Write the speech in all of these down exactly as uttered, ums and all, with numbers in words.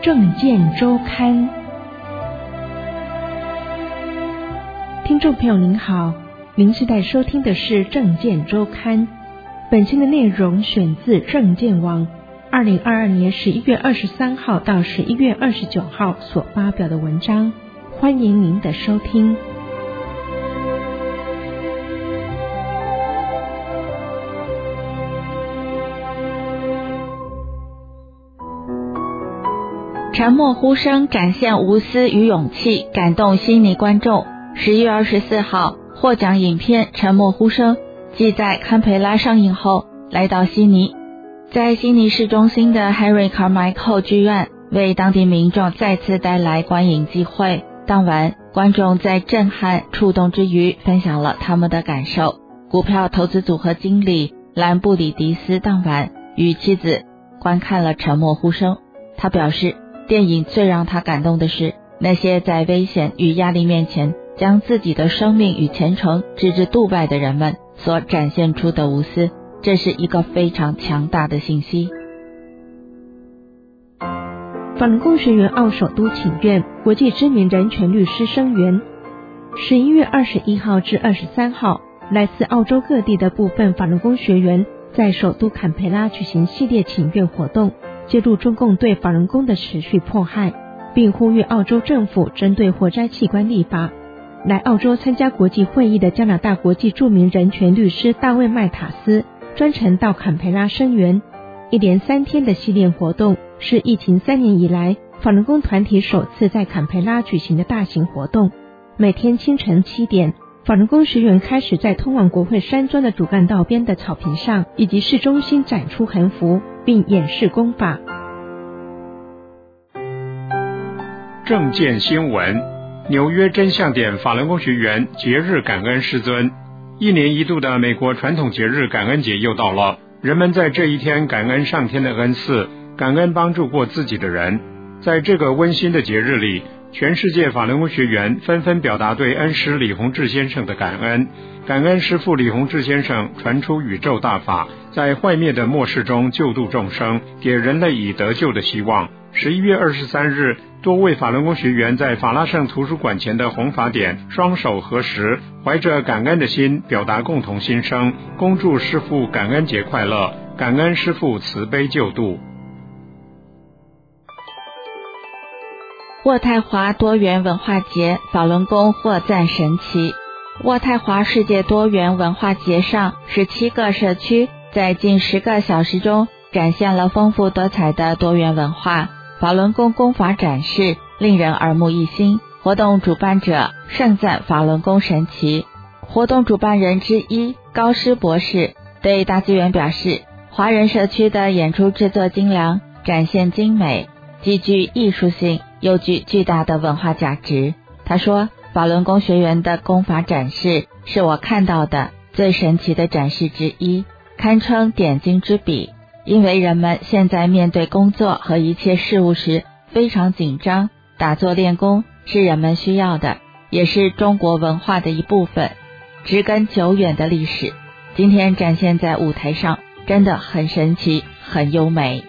政见周刊。听众朋友您好，您现在收听的是政见周刊，本期的内容选自政见网二零二二年十一月二十三号到十一月二十九号所发表的文章，欢迎您的收听。 沉默呼声展现无私与勇气，感动悉尼观众。十一月二十四号，获奖影片《沉默呼声》继在堪培拉上映后，来到悉尼，在悉尼市中心的 Harry Carmichael 剧院为当地民众再次带来观影机会。当晚，观众在震撼触动之余分享了他们的感受。股票投资组合经理兰布里迪斯当晚与妻子观看了《沉默呼声》，他表示，电影最让他感动的是那些在危险与压力面前将自己的生命与前程置之度外的人们所展现出的无私，这是一个非常强大的信息。 法轮功学员澳首都请愿，国际知名人权律师声援。十一月二十一号至二十三号，来自澳洲各地的部分法轮功学员在首都坎培拉举行系列请愿活动，揭露中共对法轮功的持续迫害，并呼吁澳洲政府针对活摘器官立法。来澳洲参加国际会议的加拿大国际著名人权律师大卫麦塔斯专程到坎培拉声援。一连三天的系列活动是疫情三年以来法轮功团体首次在坎培拉举行的大型活动。每天清晨七点，法轮功学员开始在通往国会山庄的主干道边的草坪上以及市中心展出横幅，并演示功法。 政见新闻，纽约真相点法轮功学员节日感恩师尊。一年一度的美国传统节日感恩节又到了，人们在这一天感恩上天的恩赐，感恩帮助过自己的人。在这个温馨的节日里，全世界法轮功学员纷纷表达对恩师李洪志先生的感恩，感恩师父李洪志先生传出宇宙大法，在坏灭的末世中救度众生，给人类以得救的希望。十一月二十三日，多位法轮功学员在法拉盛图书馆前的弘法点双手合十，怀着感恩的心表达共同心声，恭祝师父感恩节快乐，感恩师父慈悲救度。 渥太华多元文化节，法轮功获赞神奇。渥太华世界多元文化节上，十七个社区在近十个小时中展现了丰富多彩的多元文化。法轮功功法展示令人耳目一新，活动主办者盛赞法轮功神奇。活动主办人之一高师博士对大纪元表示，华人社区的演出制作精良，展现精美，既具艺术性又具巨大的文化价值。他说，法轮功学员的功法展示是我看到的最神奇的展示之一，堪称点睛之笔。因为人们现在面对工作和一切事物时非常紧张，打坐练功是人们需要的，也是中国文化的一部分，植根久远的历史，今天展现在舞台上真的很神奇，很优美。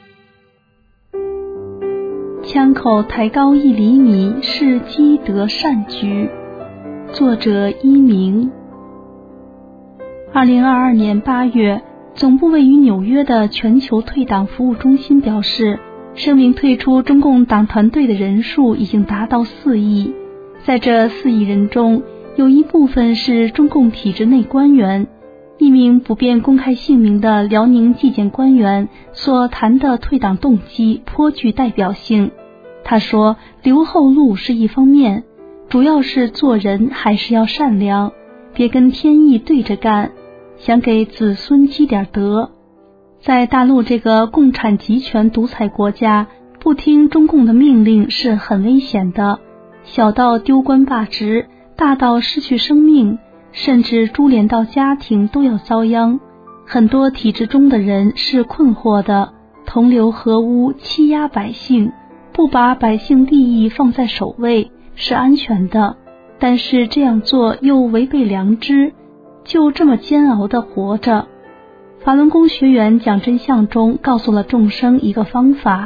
枪口抬高一厘米是积德善举。作者一鸣。二零二二年八月，总部位于纽约的全球退党服务中心表示，声明退出中共党团队的人数已经达到四亿。在这四亿人中，有一部分是中共体制内官员。一名不便公开姓名的辽宁纪检官员所谈的退党动机颇具代表性。他说，留后路是一方面，主要是做人还是要善良，别跟天意对着干，想给子孙积点德。在大陆这个共产集权独裁国家，不听中共的命令是很危险的，小到丢官罢职，大到失去生命，甚至株连到家庭都要遭殃。很多体制中的人是困惑的，同流合污，欺压百姓，不把百姓利益放在首位是安全的，但是这样做又违背良知，就这么煎熬地活着。法轮功学员讲真相中告诉了众生一个方法，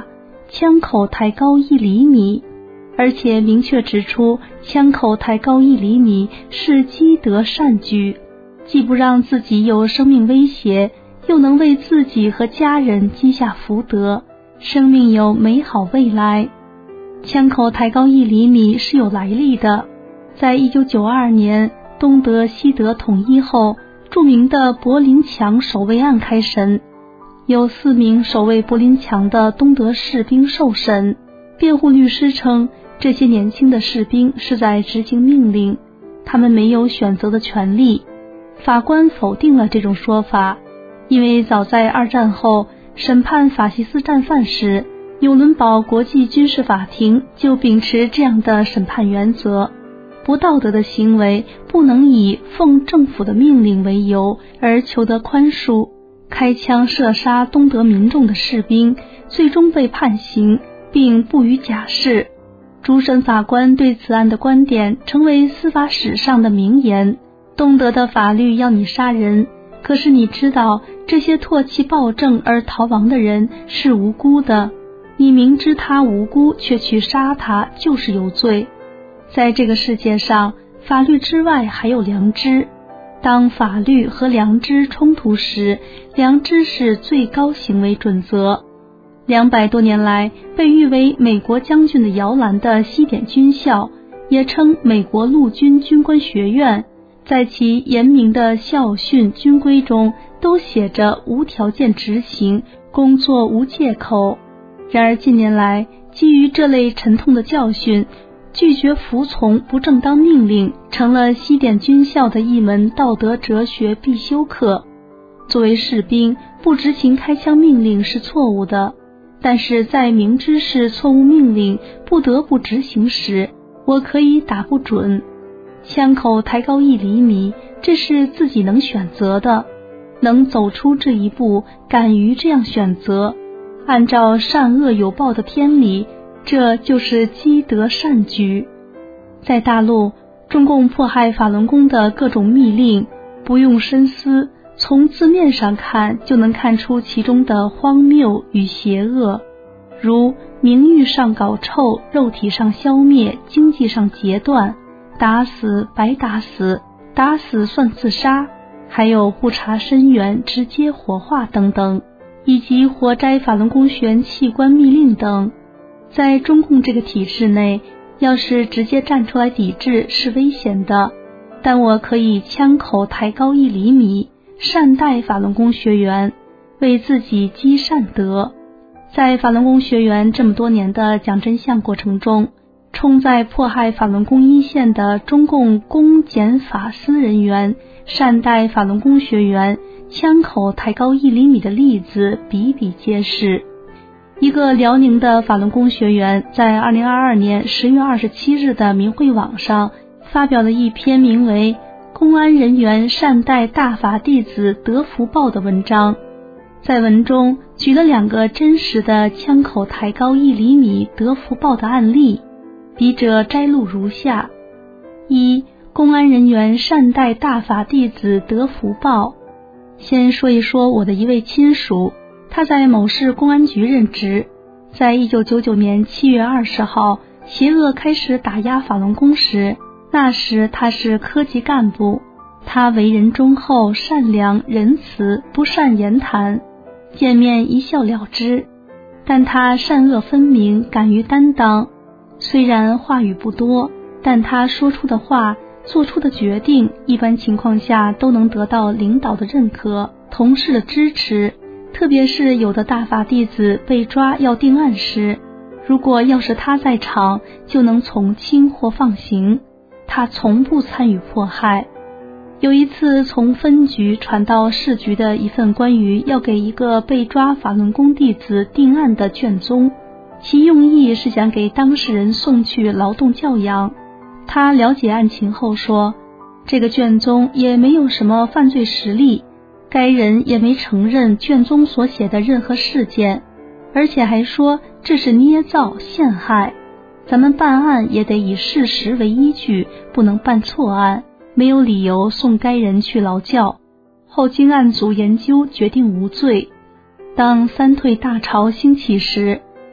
枪口抬高一厘米，而且明确指出枪口抬高一厘米是积德善举，既不让自己有生命威胁，又能为自己和家人积下福德，生命有美好未来。枪口抬高一厘米是有来历的，在一九九二年东德西德统一后，著名的柏林墙守卫案开审，有四名守卫柏林墙的东德士兵受审。辩护律师称，这些年轻的士兵是在执行命令，他们没有选择的权利。法官否定了这种说法，因为早在二战后审判法西斯战犯时，纽伦堡国际军事法庭就秉持这样的审判原则：不道德的行为不能以奉政府的命令为由而求得宽恕。开枪射杀东德民众的士兵最终被判刑，并不予假释。主审法官对此案的观点成为司法史上的名言：东德的法律要你杀人，可是你知道这些唾弃暴政而逃亡的人是无辜的，你明知他无辜却去杀他就是有罪。在这个世界上，法律之外还有良知，当法律和良知冲突时，良知是最高行为准则。两百多年来，被誉为美国将军的摇篮的西点军校，也称美国陆军军官学院，在其严明的校训军规中都写着无条件执行，工作无借口。然而近年来，基于这类沉痛的教训，拒绝服从不正当命令成了西点军校的一门道德哲学必修课。作为士兵，不执行开枪命令是错误的，但是在明知是错误命令不得不执行时，我可以打不准。枪口抬高一厘米，这是自己能选择的，能走出这一步，敢于这样选择，按照善恶有报的天理，这就是积德善举。在大陆，中共迫害法轮功的各种密令，不用深思，从字面上看就能看出其中的荒谬与邪恶，如名誉上搞臭，肉体上消灭，经济上截断，打死白打死，打死算自杀，还有不查身源直接火化等等，以及活摘法轮功学员器官密令等。在中共这个体制内，要是直接站出来抵制是危险的，但我可以枪口抬高一厘米，善待法轮功学员，为自己积善德。在法轮功学员这么多年的讲真相过程中，冲在迫害法轮功一线的中共公检法司人员善待法轮功学员，枪口抬高一厘米的例子比比皆是。一个辽宁的法轮功学员在二零二二年十月二十七日的明慧网上发表了一篇名为《公安人员善待大法弟子得福报》的文章。在文中举了两个真实的枪口抬高一厘米得福报的案例，笔者摘录如下：一、公安人员善待大法弟子得福报。先说一说我的一位亲属，他在某市公安局任职，在一九九九年七月二十号，邪恶开始打压法轮功时，那时他是科级干部。他为人忠厚、善良、仁慈，不善言谈，见面一笑了之。但他善恶分明，敢于担当。虽然话语不多，但他说出的话、做出的决定，一般情况下都能得到领导的认可、同事的支持。特别是有的大法弟子被抓要定案时，如果要是他在场，就能从轻或放行。他从不参与迫害。有一次从分局传到市局的一份关于要给一个被抓法轮功弟子定案的卷宗，其用意是想给当事人送去劳动教养。他了解案情后说，这个卷宗也没有什么犯罪实例，该人也没承认卷宗所写的任何事件，而且还说这是捏造陷害，咱们办案也得以事实为依据，不能办错案，没有理由送该人去劳教。后经案组研究决定无罪。当三退大潮兴起时，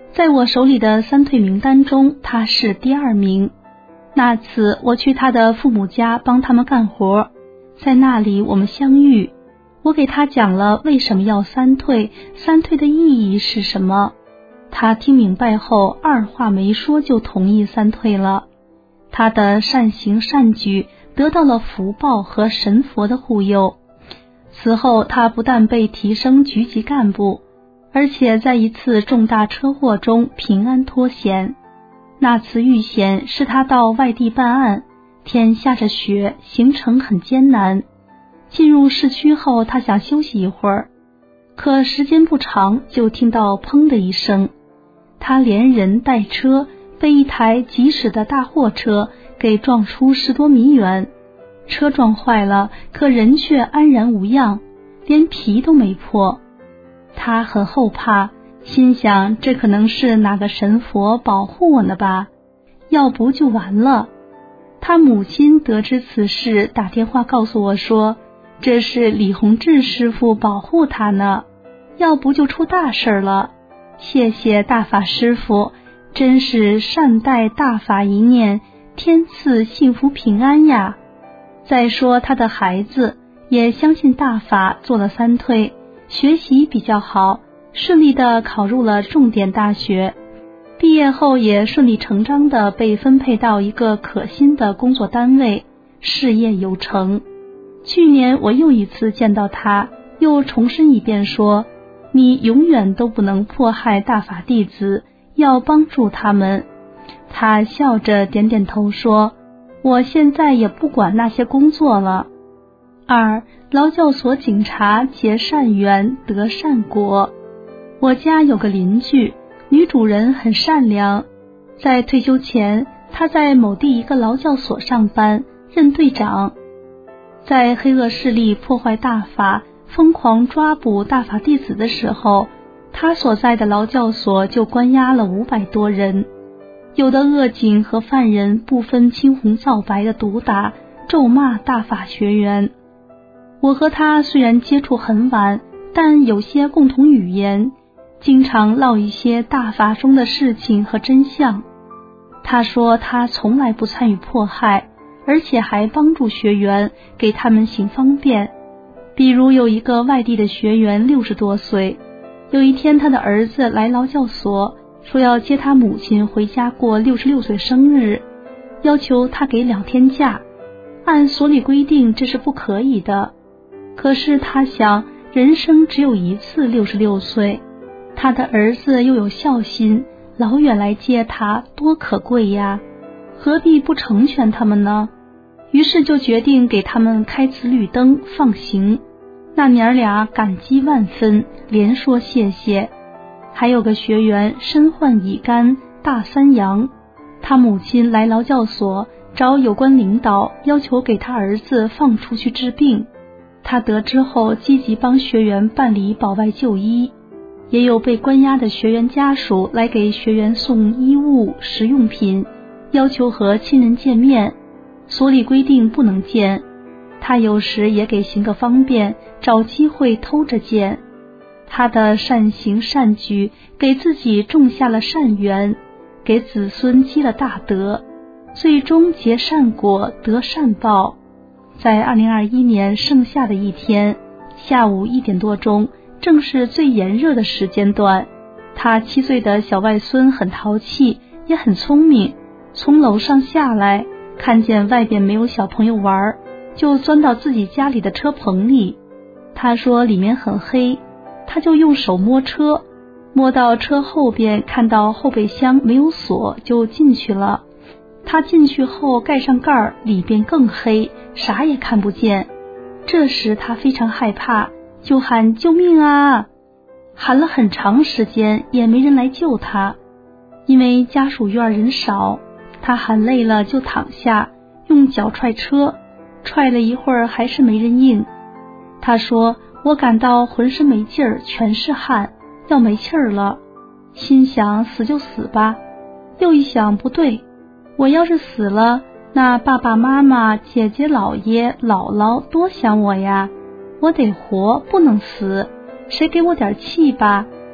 在我手里的三退名单中，他是第二名。那次我去他的父母家帮他们干活，在那里我们相遇，我给他讲了为什么要三退，三退的意义是什么。他听明白后，二话没说就同意三退了。他的善行善举得到了福报和神佛的护佑。此后他不但被提升局级干部，而且在一次重大车祸中平安脱险。那次遇险是他到外地办案，天下着雪，行程很艰难。进入市区后，他想休息一会儿，可时间不长，就听到砰的一声，他连人带车被一台疾驶的大货车给撞出十多米远。车撞坏了，可人却安然无恙，连皮都没破。他很后怕，心想这可能是哪个神佛保护我呢吧，要不就完了。他母亲得知此事，打电话告诉我说，这是李洪志师傅保护他呢，要不就出大事了。谢谢大法师傅，真是善待大法一念，天赐幸福平安呀。再说他的孩子也相信大法，做了三退，学习比较好，顺利地考入了重点大学，毕业后也顺理成章地被分配到一个可心的工作单位，事业有成。去年我又一次见到他，又重申一遍说，你永远都不能迫害大法弟子，要帮助他们。他笑着点点头说，我现在也不管那些工作了。二、劳教所警察结善缘得善果。我家有个邻居，女主人很善良，在退休前，她在某地一个劳教所上班，任队长。在黑恶势力破坏大法，疯狂抓捕大法弟子的时候，她所在的劳教所就关押了五百多人。有的恶警和犯人不分青红皂白的毒打、咒骂大法学员。我和他虽然接触很晚，但有些共同语言，经常唠一些大法中的事情和真相。他说他从来不参与迫害，而且还帮助学员，给他们行方便。比如有一个外地的学员六十多岁，有一天他的儿子来劳教所，说要接他母亲回家过六十六岁生日，要求他给两天假。按所里规定这是不可以的，可是他想人生只有一次六十六岁，他的儿子又有孝心，老远来接他多可贵呀，何必不成全他们呢？于是就决定给他们开次绿灯放行。那娘俩感激万分，连说谢谢。还有个学员身患乙肝大三阳，他母亲来劳教所找有关领导，要求给他儿子放出去治病。他得知后积极帮学员办理保外就医。也有被关押的学员家属来给学员送衣物食用品，要求和亲人见面，所里规定不能见，他有时也给行个方便，找机会偷着见。他的善行善举给自己种下了善缘，给子孙积了大德，最终结善果得善报。在二零二一年盛夏的一天，下午一点多钟，正是最炎热的时间段，他七岁的小外孙很淘气，也很聪明，从楼上下来，看见外边没有小朋友玩，就钻到自己家里的车棚里。他说里面很黑，他就用手摸车，摸到车后边，看到后备箱没有锁，就进去了。他进去后盖上盖儿，里边更黑，啥也看不见。这时他非常害怕，就喊救命啊！喊了很长时间也没人来救他，因为家属院人少，他喊累了就躺下，用脚踹车，踹了一会儿还是没人应。他说我感到浑身没劲儿，全是汗，要没气儿了，心想死就死吧。又一想不对，我要是死了，那爸爸妈妈、姐姐、姥爷、姥姥多想我呀，我得活，不能死，谁给我点气吧。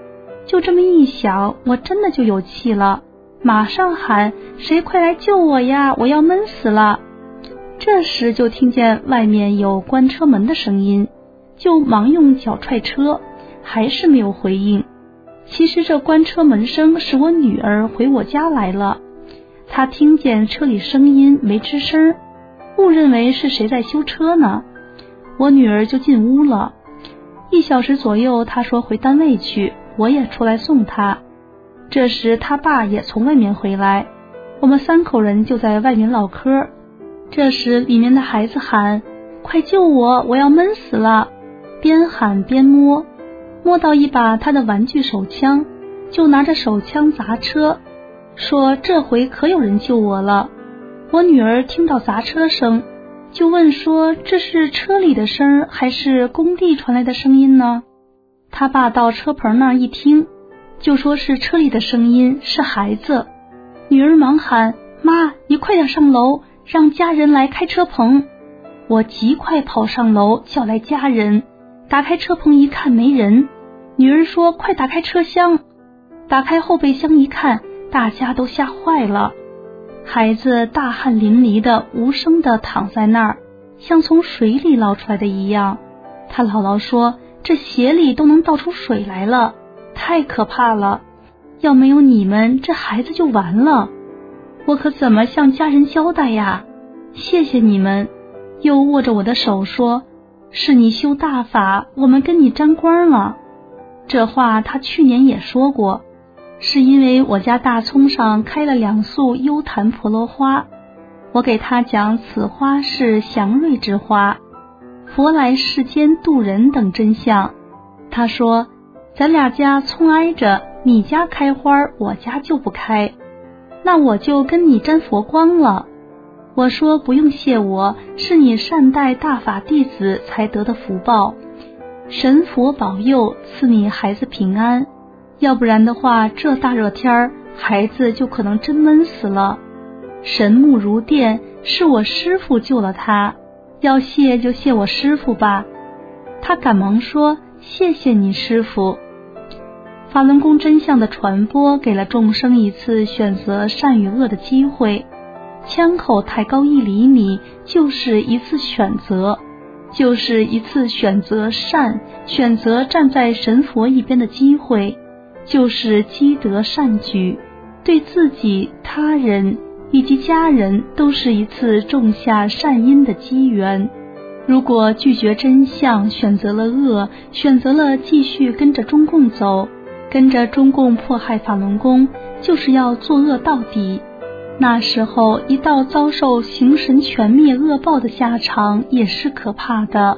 就这么一想，我真的就有气了，马上喊：谁快来救我呀，我要闷死了。这时就听见外面有关车门的声音，就忙用脚踹车，还是没有回应。其实这关车门声是我女儿回我家来了，她听见车里声音没吱声，误认为是谁在修车呢。我女儿就进屋了。一小时左右，她说回单位去，我也出来送她。这时她爸也从外面回来，我们三口人就在外面唠嗑。这时里面的孩子喊：快救我，我要闷死了。边喊边摸，摸到一把他的玩具手枪，就拿着手枪砸车，说这回可有人救我了。我女儿听到砸车声，就问说这是车里的声还是工地传来的声音呢？他爸到车棚那儿一听，就说是车里的声音，是孩子。女儿忙喊：妈，你快点上楼，让家人来开车棚。我极快跑上楼叫来家人，打开车棚一看没人。女儿说快打开车厢。打开后备箱一看，大家都吓坏了。孩子大汗淋漓的无声的躺在那儿，像从水里捞出来的一样。他姥姥说这鞋里都能倒出水来了，太可怕了，要没有你们这孩子就完了。我可怎么向家人交代呀？谢谢你们。又握着我的手说，是你修大法，我们跟你沾光了。这话他去年也说过，是因为我家大葱上开了两束幽檀婆罗花，我给他讲此花是祥瑞之花，佛来世间度人等真相。他说咱俩家葱挨着，你家开花，我家就不开，那我就跟你沾佛光了。我说不用谢我，是你善待大法弟子才得的福报，神佛保佑赐你孩子平安，要不然的话这大热天孩子就可能真闷死了。神目如电，是我师父救了他，要谢就谢我师父吧。他赶忙说谢谢你师父。法轮功真相的传播给了众生一次选择善与恶的机会，枪口抬高一厘米就是一次选择，就是一次选择善，选择站在神佛一边的机会，就是积德善举，对自己、他人以及家人都是一次种下善因的机缘。如果拒绝真相，选择了恶，选择了继续跟着中共走，跟着中共迫害法轮功，就是要作恶到底。那时候一到遭受形神全灭恶报的下场，也是可怕的。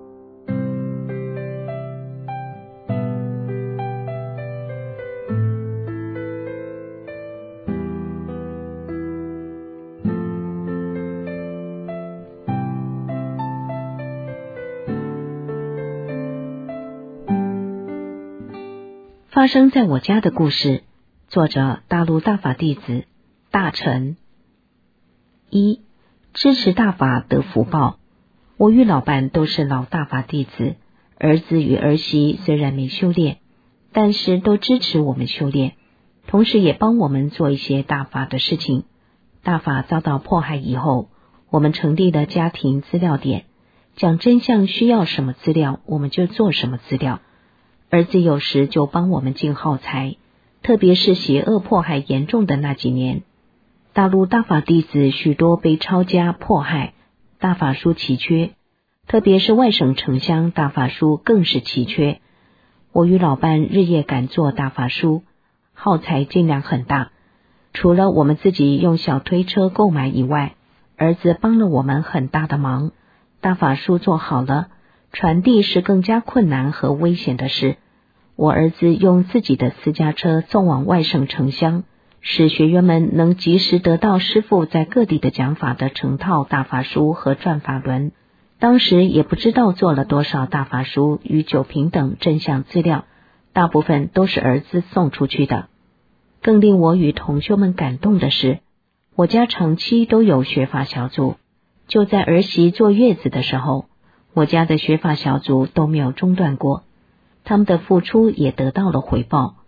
发生在我家的故事，作者大陆大法弟子大成。一、支持大法得福报。我与老伴都是老大法弟子，儿子与儿媳虽然没修炼，但是都支持我们修炼，同时也帮我们做一些大法的事情。大法遭到迫害以后，我们成立了家庭资料点，讲真相需要什么资料，我们就做什么资料。儿子有时就帮我们进耗材，特别是邪恶迫害严重的那几年，大陆大法弟子许多被抄家迫害，大法书奇缺，特别是外省城乡大法书更是奇缺。我与老伴日夜赶做大法书，耗材尽量很大，除了我们自己用小推车购买以外，儿子帮了我们很大的忙。大法书做好了，传递是更加困难和危险的事。我儿子用自己的私家车送往外省城乡，使学员们能及时得到师父在各地的讲法的成套大法书和转法轮。当时也不知道做了多少大法书与九品等真相资料，大部分都是儿子送出去的。更令我与同修们感动的是，我家长期都有学法小组，就在儿媳坐月子的时候，我家的学法小组都没有中断过，他们的付出也得到了回报。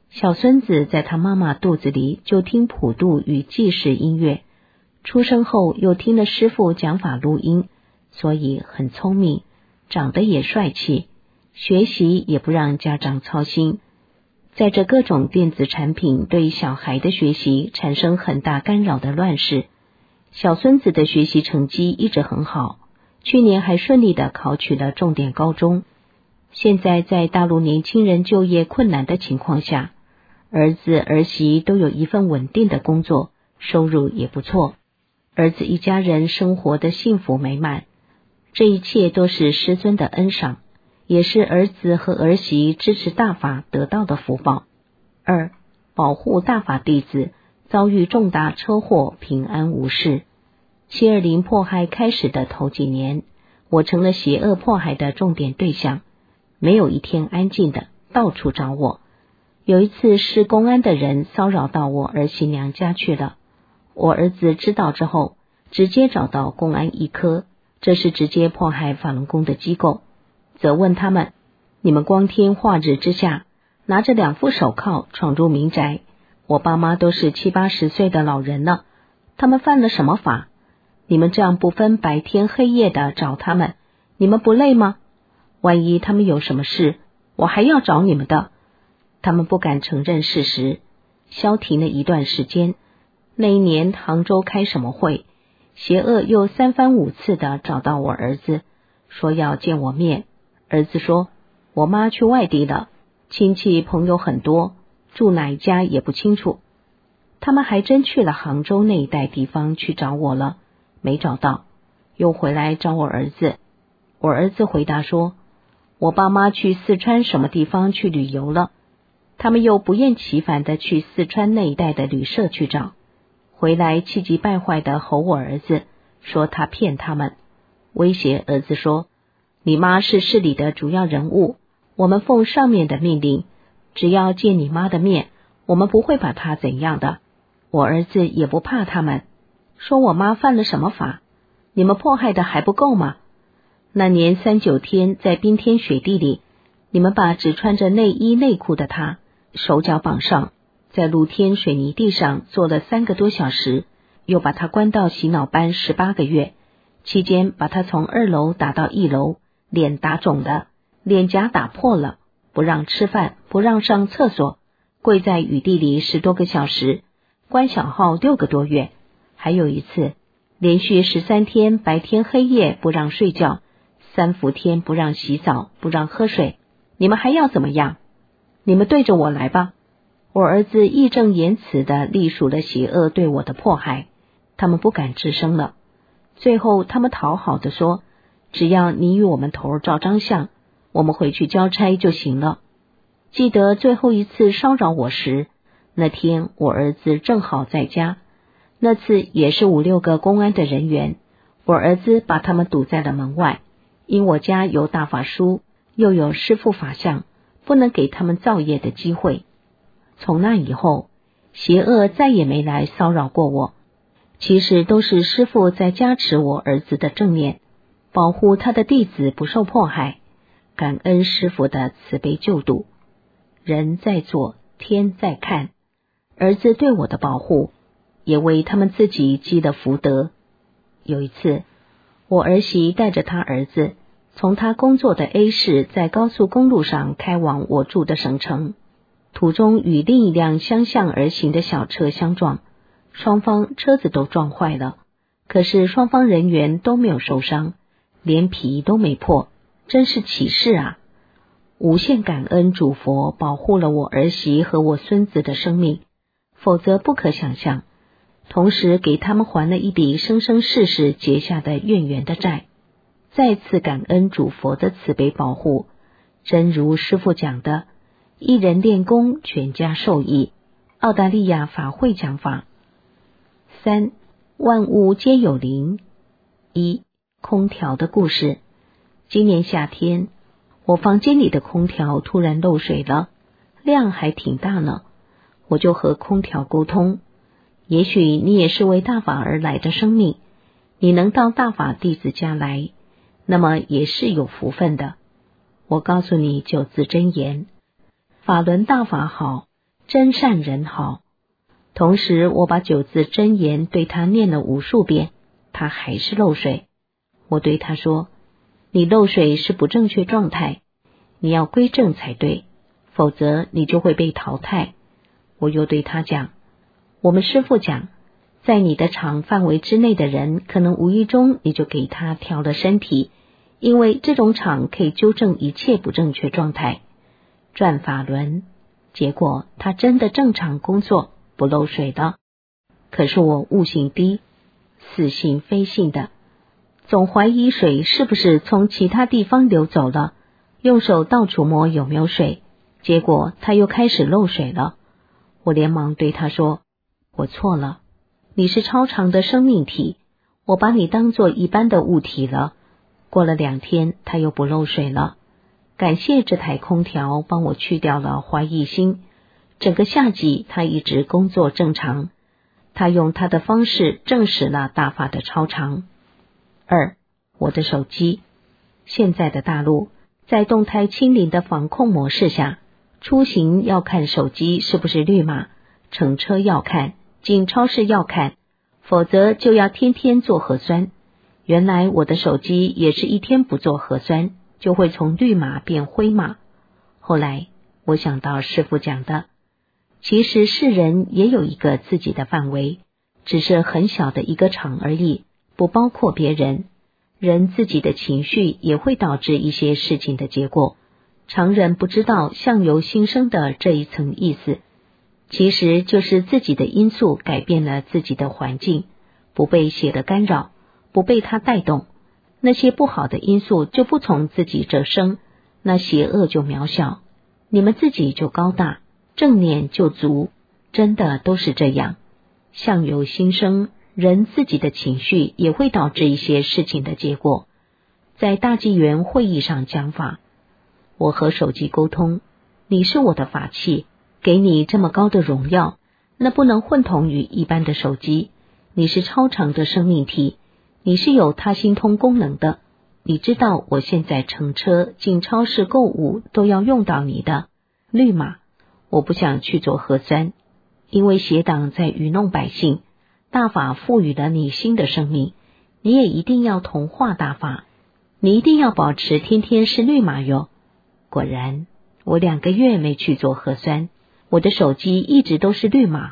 小孙子在他妈妈肚子里就听普渡与祭祀音乐，出生后又听了师父讲法录音，所以很聪明，长得也帅气，学习也不让家长操心。在这各种电子产品对小孩的学习产生很大干扰的乱世，小孙子的学习成绩一直很好，去年还顺利地考取了重点高中。现在在大陆年轻人就业困难的情况下，儿子儿媳都有一份稳定的工作，收入也不错，儿子一家人生活的幸福美满。这一切都是师尊的恩赏，也是儿子和儿媳支持大法得到的福报。二、保护大法弟子遭遇重大车祸平安无事。七二零迫害开始的头几年，我成了邪恶迫害的重点对象，没有一天安静的，到处找我。有一次是公安的人骚扰到我儿媳娘家去了，我儿子知道之后，直接找到公安一科，这是直接迫害法轮功的机构，责问他们：你们光天化日之下，拿着两副手铐闯入民宅，我爸妈都是七八十岁的老人了，他们犯了什么法？你们这样不分白天黑夜的找他们，你们不累吗？万一他们有什么事，我还要找你们的。他们不敢承认事实，消停了一段时间。那一年杭州开什么会，邪恶又三番五次的找到我儿子，说要见我面。儿子说我妈去外地了，亲戚朋友很多，住哪一家也不清楚。他们还真去了杭州那一带地方去找我了，没找到，又回来找我儿子。我儿子回答说，我爸妈去四川什么地方去旅游了。他们又不厌其烦的去四川那一带的旅社去找，回来气急败坏的吼我儿子，说他骗他们，威胁儿子说，你妈是市里的主要人物，我们奉上面的命令，只要见你妈的面，我们不会把她怎样的。我儿子也不怕他们，说我妈犯了什么法，你们迫害的还不够吗？那年三九天在冰天雪地里，你们把只穿着内衣内裤的她手脚绑上，在露天水泥地上坐了三个多小时，又把她关到洗脑班十八个月，期间把她从二楼打到一楼，脸打肿了，脸颊打破了，不让吃饭，不让上厕所，跪在雨地里十多个小时，关小号六个多月。还有一次连续十三天白天黑夜不让睡觉，三伏天不让洗澡，不让喝水，你们还要怎么样？你们对着我来吧。我儿子义正言辞地隶属了邪恶对我的迫害，他们不敢吱声了。最后他们讨好地说，只要你与我们头照张相，我们回去交差就行了。记得最后一次骚扰我时，那天我儿子正好在家，那次也是五六个公安的人员，我儿子把他们堵在了门外，因我家有大法书，又有师父法相，不能给他们造业的机会。从那以后，邪恶再也没来骚扰过我，其实都是师父在加持我儿子的正念，保护他的弟子不受迫害，感恩师父的慈悲救度。人在做，天在看，儿子对我的保护，也为他们自己积了福德。有一次，我儿媳带着他儿子从他工作的 A 市在高速公路上开往我住的省城，途中与另一辆相向而行的小车相撞，双方车子都撞坏了，可是双方人员都没有受伤，连皮都没破，真是奇事啊！无限感恩主佛保护了我儿媳和我孙子的生命，否则不可想象，同时给他们还了一笔生生世世结下的怨缘的债。再次感恩主佛的慈悲保护，真如师父讲的，一人练功，全家受益。澳大利亚法会讲法。三、万物皆有灵。一、空调的故事。今年夏天，我房间里的空调突然漏水了，量还挺大呢。我就和空调沟通，也许你也是为大法而来的生命，你能到大法弟子家来，那么也是有福分的。我告诉你九字真言，法轮大法好， 真善人好。同时我把九字真言对他念了无数遍，他还是漏水。我对他说，你漏水是不正确状态，你要归正才对，否则你就会被淘汰。我又对他讲，我们师父讲，在你的场范围之内的人，可能无意中你就给他调了身体，因为这种场可以纠正一切不正确状态。转法轮，结果他真的正常工作，不漏水的。可是我悟性低，似信非信的，总怀疑水是不是从其他地方流走了，用手到处摸有没有水，结果他又开始漏水了。我连忙对他说，我错了，你是超常的生命体，我把你当作一般的物体了。过了两天，他又不漏水了。感谢这台空调帮我去掉了怀疑心，整个夏季他一直工作正常，他用他的方式证实了大法的超常。二，我的手机。现在的大陆在动态清零的防控模式下，出行要看手机是不是绿码，乘车要看，进超市要看，否则就要天天做核酸。原来我的手机也是一天不做核酸，就会从绿码变灰码。后来我想到师父讲的，其实世人也有一个自己的范围，只是很小的一个场而已，不包括别人。人自己的情绪也会导致一些事情的结果，常人不知道相由心生的这一层意思，其实就是自己的因素改变了自己的环境，不被邪的干扰，不被它带动，那些不好的因素就不从自己这生，那邪恶就渺小，你们自己就高大，正念就足，真的都是这样。相由心生，人自己的情绪也会导致一些事情的结果。在大纪元会议上讲法，我和手机沟通，你是我的法器，给你这么高的荣耀，那不能混同于一般的手机，你是超常的生命体，你是有他心通功能的，你知道我现在乘车进超市购物都要用到你的绿码，我不想去做核酸，因为邪党在愚弄百姓，大法赋予了你新的生命，你也一定要同化大法，你一定要保持天天是绿码哟。果然，我两个月没去做核酸，我的手机一直都是绿码。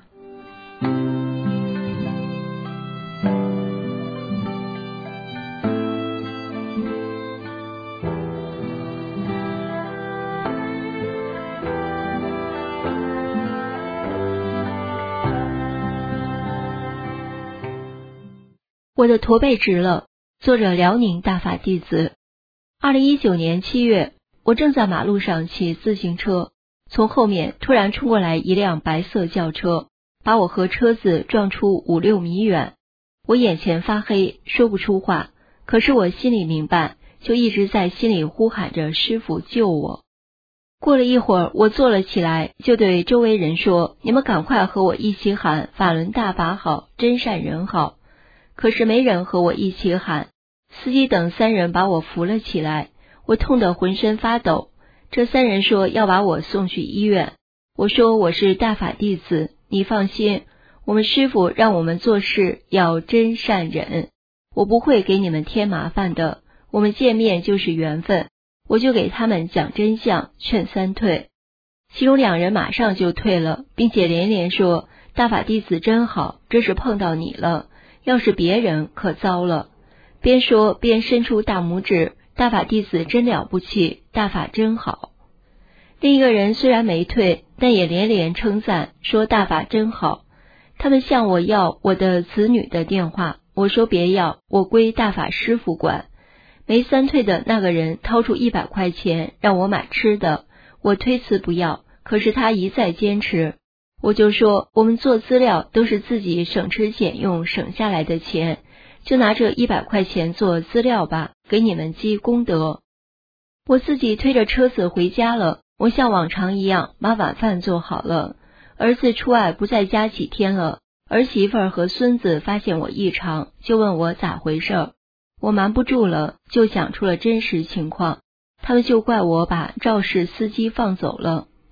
我的驼背直了。作者辽宁大法弟子。二零一九年七月，我正在马路上骑自行车，从后面突然冲过来一辆白色轿车，把我和车子撞出五六米远。我眼前发黑，说不出话，可是我心里明白，就一直在心里呼喊着师父救我。过了一会儿，我坐了起来，就对周围人说，你们赶快和我一起喊法轮大法好，真善人好。可是没人和我一起喊，司机等三人把我扶了起来，我痛得浑身发抖。这三人说要把我送去医院，我说我是大法弟子，你放心，我们师父让我们做事要真善忍，我不会给你们添麻烦的，我们见面就是缘分。我就给他们讲真相，劝三退。其中两人马上就退了，并且连连说，大法弟子真好，这是碰到你了，要是别人可糟了。边说边伸出大拇指，大法弟子真了不起，大法真好。另一个人虽然没退，但也连连称赞，说大法真好。他们向我要我的子女的电话，我说别要，我归大法师父管。没三退的那个人掏出一百块钱让我买吃的，我推辞不要，可是他一再坚持。我就说，我们做资料都是自己省吃俭用省下来的钱，就拿这一百块钱做资料吧，给你们积功德。我自己推着车子回家了，我像往常一样把晚饭做好了。儿子出外不在家几天了，儿媳妇儿和孙子发现我异常，就问我咋回事。我瞒不住了，就讲出了真实情况，他们就怪我把肇事司机放走了。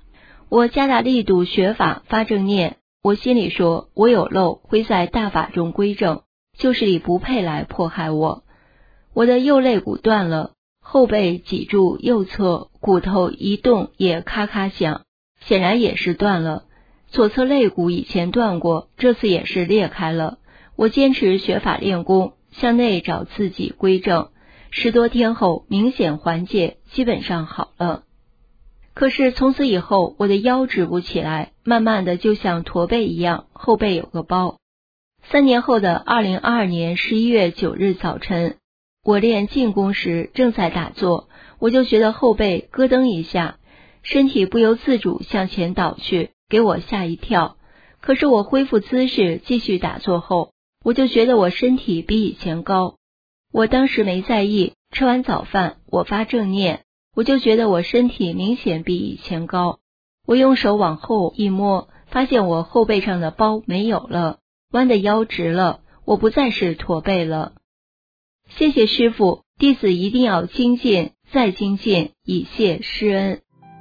我加大力度学法发正念，我心里说，我有漏会在大法中归正，就是你不配来迫害我。我的右肋骨断了，后背脊柱右侧骨头一动也咔咔响，显然也是断了。左侧肋骨以前断过，这次也是裂开了。我坚持学法练功，向内找自己归正，十多天后明显缓解，基本上好了。可是从此以后，我的腰直不起来，慢慢的就像驼背一样，后背有个包。三年后的二零二二年十一月九日早晨，我练静功时正在打坐，我就觉得后背咯噔一下，身体不由自主向前倒去，给我吓一跳。可是我恢复姿势继续打坐后，我就觉得我身体比以前高。我当时没在意，吃完早饭我发正念，我就觉得我身体明显比以前高。我用手往后一摸，发现我后背上的包没有了，弯的腰直了，我不再是驼背了。谢谢师父，弟子一定要精进再精进，以谢师恩。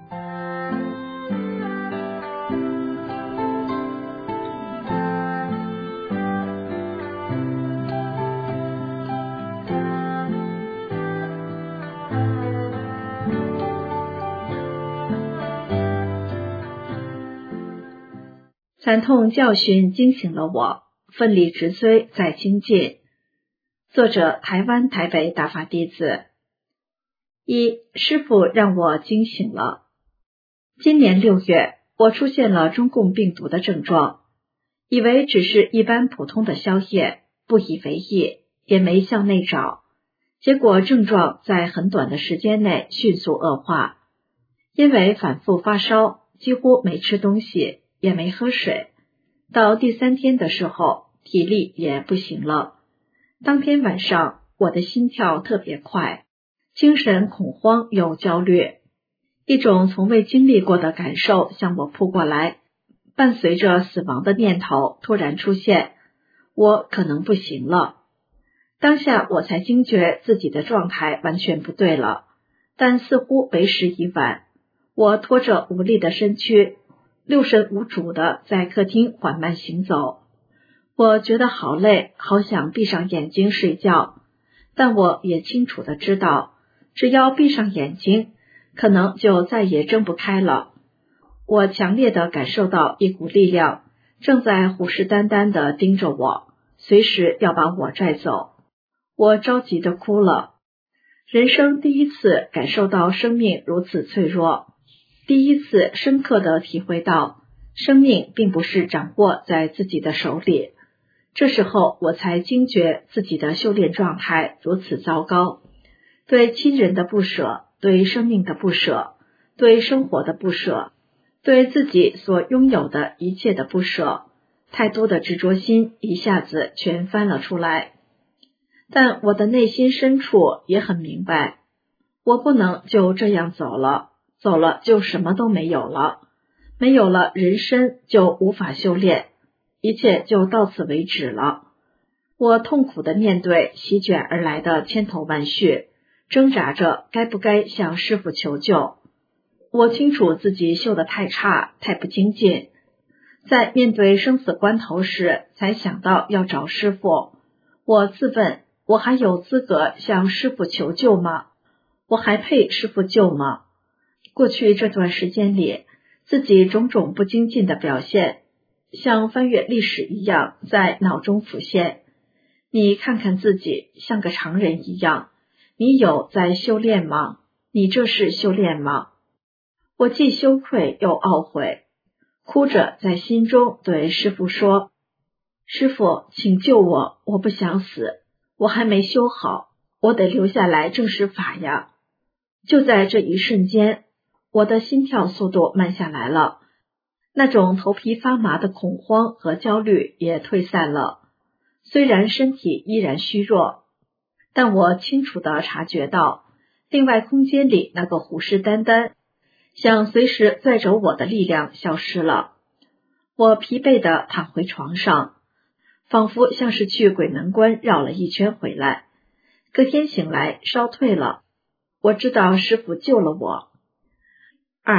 惨痛教训惊醒了我，奋力直追再精进。作者：台湾台北大法弟子。一、师父让我惊醒了。今年六月，我出现了中共病毒的症状，以为只是一般普通的宵夜，不以为意，也没向内找。结果症状在很短的时间内迅速恶化，因为反复发烧，几乎没吃东西，也没喝水，到第三天的时候，体力也不行了。当天晚上，我的心跳特别快，精神恐慌又焦虑，一种从未经历过的感受向我扑过来，伴随着死亡的念头突然出现，我可能不行了。当下我才惊觉自己的状态完全不对了，但似乎为时已晚。我拖着无力的身躯，六神无主的在客厅缓慢行走。我觉得好累，好想闭上眼睛睡觉，但我也清楚的知道，只要闭上眼睛，可能就再也睁不开了。我强烈的感受到一股力量正在虎视眈眈的盯着我，随时要把我拽走。我着急的哭了。人生第一次感受到生命如此脆弱，第一次深刻的体会到生命并不是掌握在自己的手里。这时候我才惊觉自己的修炼状态如此糟糕，对亲人的不舍，对生命的不舍，对生活的不舍，对自己所拥有的一切的不舍，太多的执着心一下子全翻了出来。但我的内心深处也很明白，我不能就这样走了，走了就什么都没有了，没有了人身就无法修炼，一切就到此为止了。我痛苦地面对席卷而来的千头万绪，挣扎着该不该向师父求救。我清楚自己修得太差，太不精进，在面对生死关头时才想到要找师父。我自问，我还有资格向师父求救吗？我还配师父救吗？过去这段时间里，自己种种不精进的表现像翻阅历史一样在脑中浮现。你看看自己，像个常人一样，你有在修炼吗？你这是修炼吗？我既羞愧又懊悔，哭着在心中对师父说，师父，请救我，我不想死，我还没修好，我得留下来证实法呀。就在这一瞬间，我的心跳速度慢下来了，那种头皮发麻的恐慌和焦虑也退散了。虽然身体依然虚弱，但我清楚地察觉到，另外空间里那个虎视眈眈想随时拽走我的力量消失了。我疲惫地躺回床上，仿佛像是去鬼门关绕了一圈回来。隔天醒来，烧退了，我知道师父救了我。二，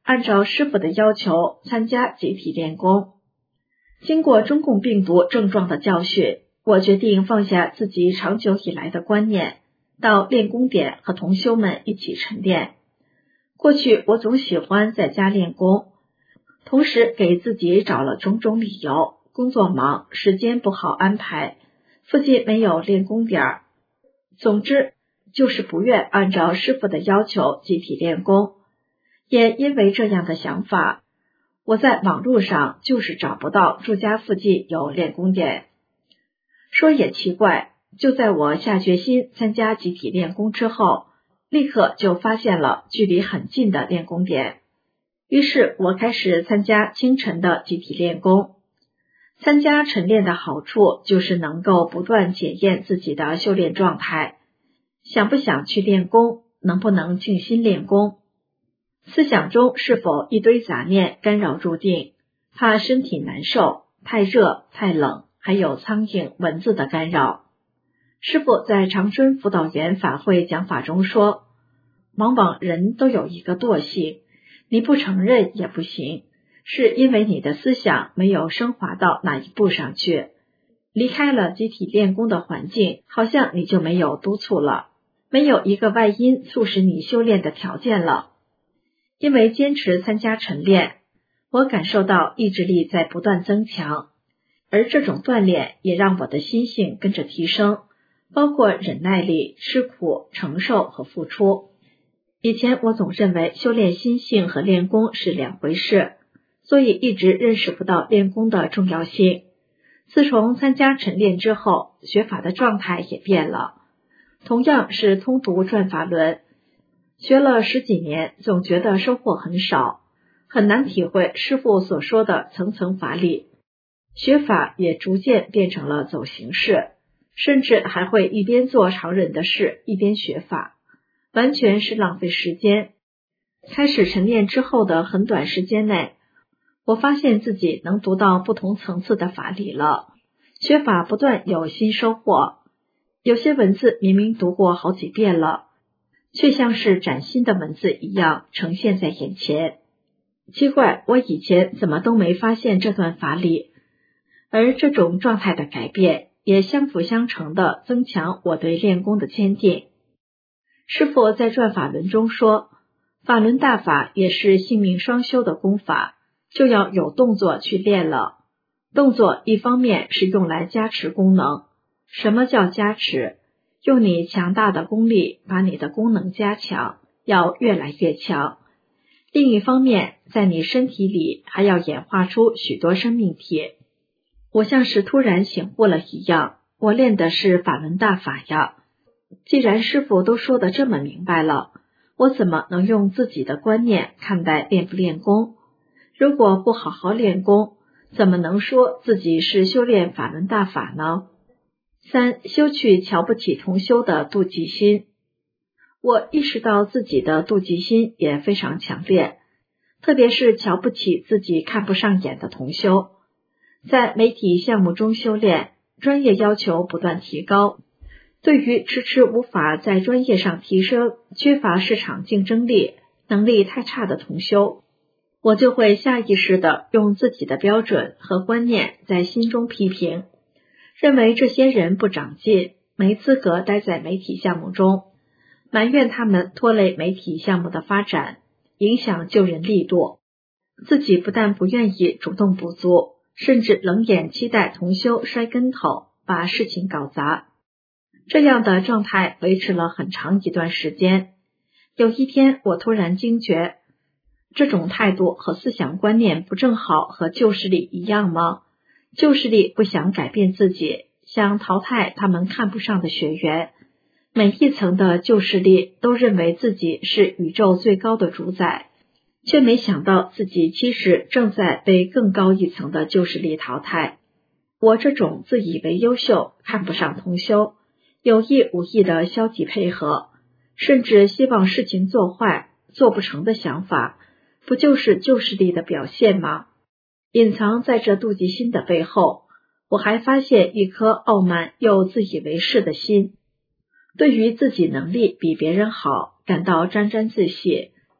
按照师傅的要求参加集体练功。经过中共病毒症状的教训，我决定放下自己长久以来的观念，到练功点和同修们一起晨练。过去我总喜欢在家练功，同时给自己找了种种理由，工作忙，时间不好安排，附近没有练功点。总之就是不愿按照师傅的要求集体练功。也因为这样的想法，我在网络上就是找不到住家附近有练功点。说也奇怪，就在我下决心参加集体练功之后，立刻就发现了距离很近的练功点。于是我开始参加清晨的集体练功。参加晨练的好处就是能够不断检验自己的修炼状态，想不想去练功，能不能静心练功，思想中是否一堆杂念干扰入定，怕身体难受，太热太冷，还有苍蝇蚊子的干扰。师父在长春辅导员法会讲法中说，往往人都有一个惰性，你不承认也不行，是因为你的思想没有升华到哪一步上去，离开了集体练功的环境，好像你就没有督促了，没有一个外因促使你修炼的条件了。因为坚持参加晨练，我感受到意志力在不断增强，而这种锻炼也让我的心性跟着提升，包括忍耐力、吃苦、承受和付出。以前我总认为修炼心性和练功是两回事，所以一直认识不到练功的重要性。自从参加晨练之后，学法的状态也变了。同样是通读转法轮，学了十几年，总觉得收获很少，很难体会师父所说的层层法理。学法也逐渐变成了走形式，甚至还会一边做常人的事一边学法，完全是浪费时间。开始晨练之后的很短时间内，我发现自己能读到不同层次的法理了，学法不断有新收获。有些文字明明读过好几遍了，却像是崭新的文字一样呈现在眼前。奇怪，我以前怎么都没发现这段法理，而这种状态的改变也相辅相成地增强我对练功的坚定。师父在转法轮中说，法轮大法也是性命双修的功法，就要有动作去练了。动作一方面是用来加持功能，什么叫加持？用你强大的功力把你的功能加强，要越来越强。另一方面，在你身体里还要演化出许多生命体。我像是突然醒悟了一样，我练的是法轮大法呀。既然师父都说得这么明白了，我怎么能用自己的观念看待练不练功？如果不好好练功，怎么能说自己是修炼法轮大法呢？三、修去瞧不起同修的妒忌心。我意识到自己的妒忌心也非常强烈，特别是瞧不起自己看不上眼的同修。在媒体项目中修炼，专业要求不断提高，对于迟迟无法在专业上提升，缺乏市场竞争力，能力太差的同修，我就会下意识地用自己的标准和观念在心中批评，认为这些人不长进，没资格待在媒体项目中，埋怨他们拖累媒体项目的发展，影响救人力度。自己不但不愿意主动补足，甚至冷眼期待同修摔跟头，把事情搞砸。这样的状态维持了很长一段时间。有一天我突然惊觉，这种态度和思想观念不正好和旧势力一样吗？旧势力不想改变自己，想淘汰他们看不上的学员。每一层的旧势力都认为自己是宇宙最高的主宰，却没想到自己其实正在被更高一层的旧势力淘汰。我这种自以为优秀，看不上同修，有意无意的消极配合，甚至希望事情做坏做不成的想法，不就是旧势力的表现吗？隐藏在这妒忌心的背后，我还发现一颗傲慢又自以为是的心，对于自己能力比别人好感到沾沾自喜，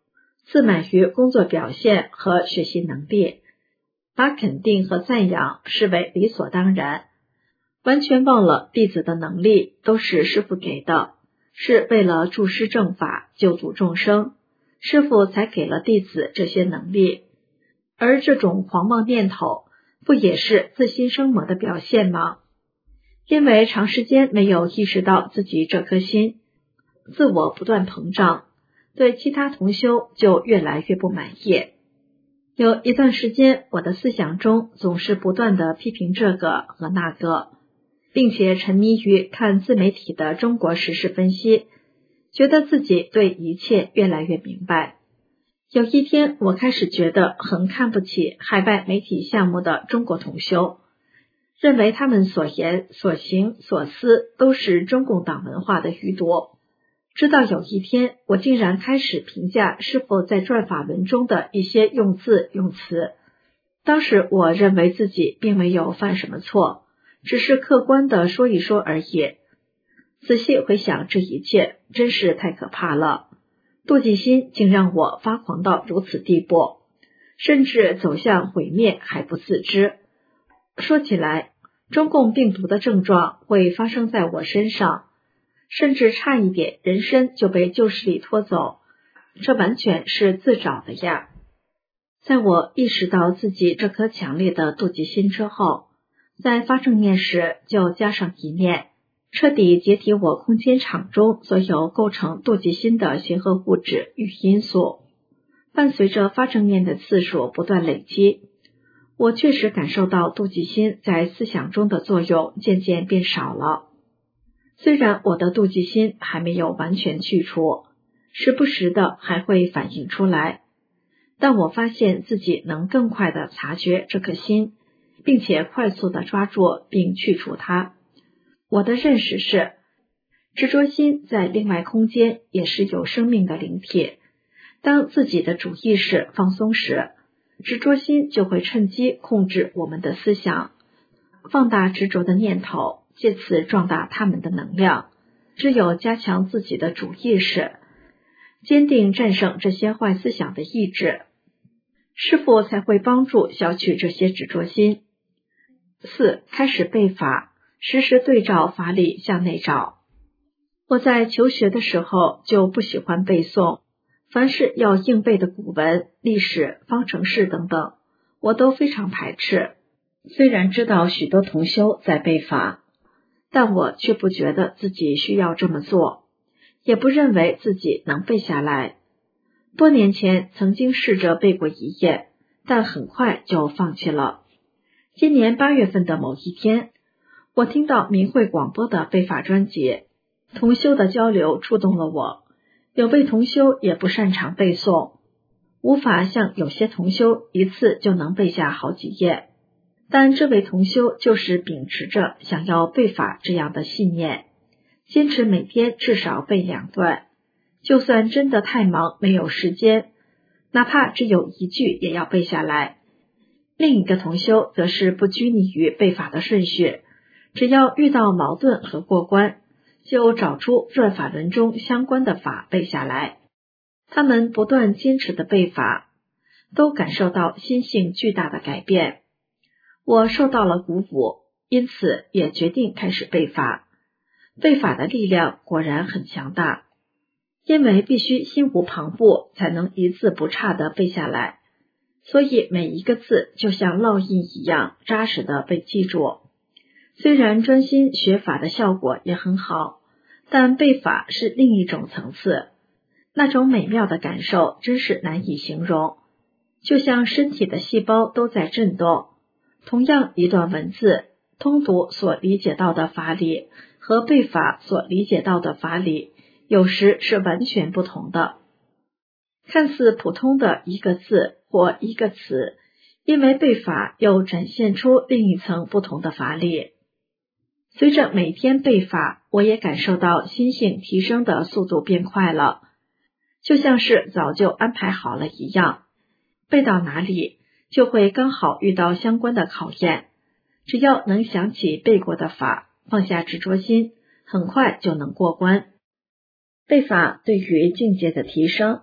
自满于工作表现和学习能力，把肯定和赞扬视为理所当然，完全忘了弟子的能力都是师父给的，是为了助师正法，救度众生，师父才给了弟子这些能力。而这种狂妄念头，不也是自心生魔的表现吗？因为长时间没有意识到自己这颗心，自我不断膨胀，对其他同修就越来越不满意。有一段时间，我的思想中总是不断的批评这个和那个，并且沉迷于看自媒体的中国时事分析，觉得自己对一切越来越明白。有一天，我开始觉得很看不起海外媒体项目的中国同修，认为他们所言所行所思都是中共党文化的余毒。直到有一天，我竟然开始评价师父在转法文中的一些用字用词。当时我认为自己并没有犯什么错，只是客观的说一说而已。仔细回想这一切，真是太可怕了。妒忌心竟让我发狂到如此地步，甚至走向毁灭还不自知。说起来，中共病毒的症状会发生在我身上，甚至差一点人身就被旧势力拖走，这完全是自找的呀。在我意识到自己这颗强烈的妒忌心之后，在发正念时就加上一念，彻底解体我空间场中所有构成妒忌心的邪恶物质与因素。伴随着发正念的次数不断累积，我确实感受到妒忌心在思想中的作用渐渐变少了。虽然我的妒忌心还没有完全去除，时不时的还会反映出来，但我发现自己能更快的察觉这颗心，并且快速的抓住并去除它。我的认识是，执着心在另外空间也是有生命的灵体，当自己的主意识放松时，执着心就会趁机控制我们的思想，放大执着的念头，借此壮大他们的能量。只有加强自己的主意识，坚定战胜这些坏思想的意志，师父才会帮助消去这些执着心。四、开始背法，时时对照法理向内找。我在求学的时候就不喜欢背诵，凡是要硬背的古文、历史、方程式等等，我都非常排斥。虽然知道许多同修在背法，但我却不觉得自己需要这么做，也不认为自己能背下来。多年前曾经试着背过一页，但很快就放弃了。今年八月份的某一天，我听到明慧广播的背法专辑，同修的交流触动了我。有位同修也不擅长背诵，无法像有些同修一次就能背下好几页，但这位同修就是秉持着想要背法这样的信念，坚持每天至少背两段，就算真的太忙没有时间，哪怕只有一句也要背下来。另一个同修则是不拘泥于背法的顺序，只要遇到矛盾和过关，就找出转法轮中相关的法背下来。他们不断坚持的背法，都感受到心性巨大的改变。我受到了鼓舞，因此也决定开始背法。背法的力量果然很强大，因为必须心无旁骛才能一字不差的背下来，所以每一个字就像烙印一样扎实的被记住。虽然专心学法的效果也很好，但背法是另一种层次，那种美妙的感受真是难以形容，就像身体的细胞都在震动。同样一段文字，通读所理解到的法理和背法所理解到的法理，有时是完全不同的。看似普通的一个字或一个词，因为背法又展现出另一层不同的法理。随着每天背法，我也感受到心性提升的速度变快了，就像是早就安排好了一样，背到哪里就会刚好遇到相关的考验，只要能想起背过的法，放下执着心，很快就能过关。背法对于境界的提升，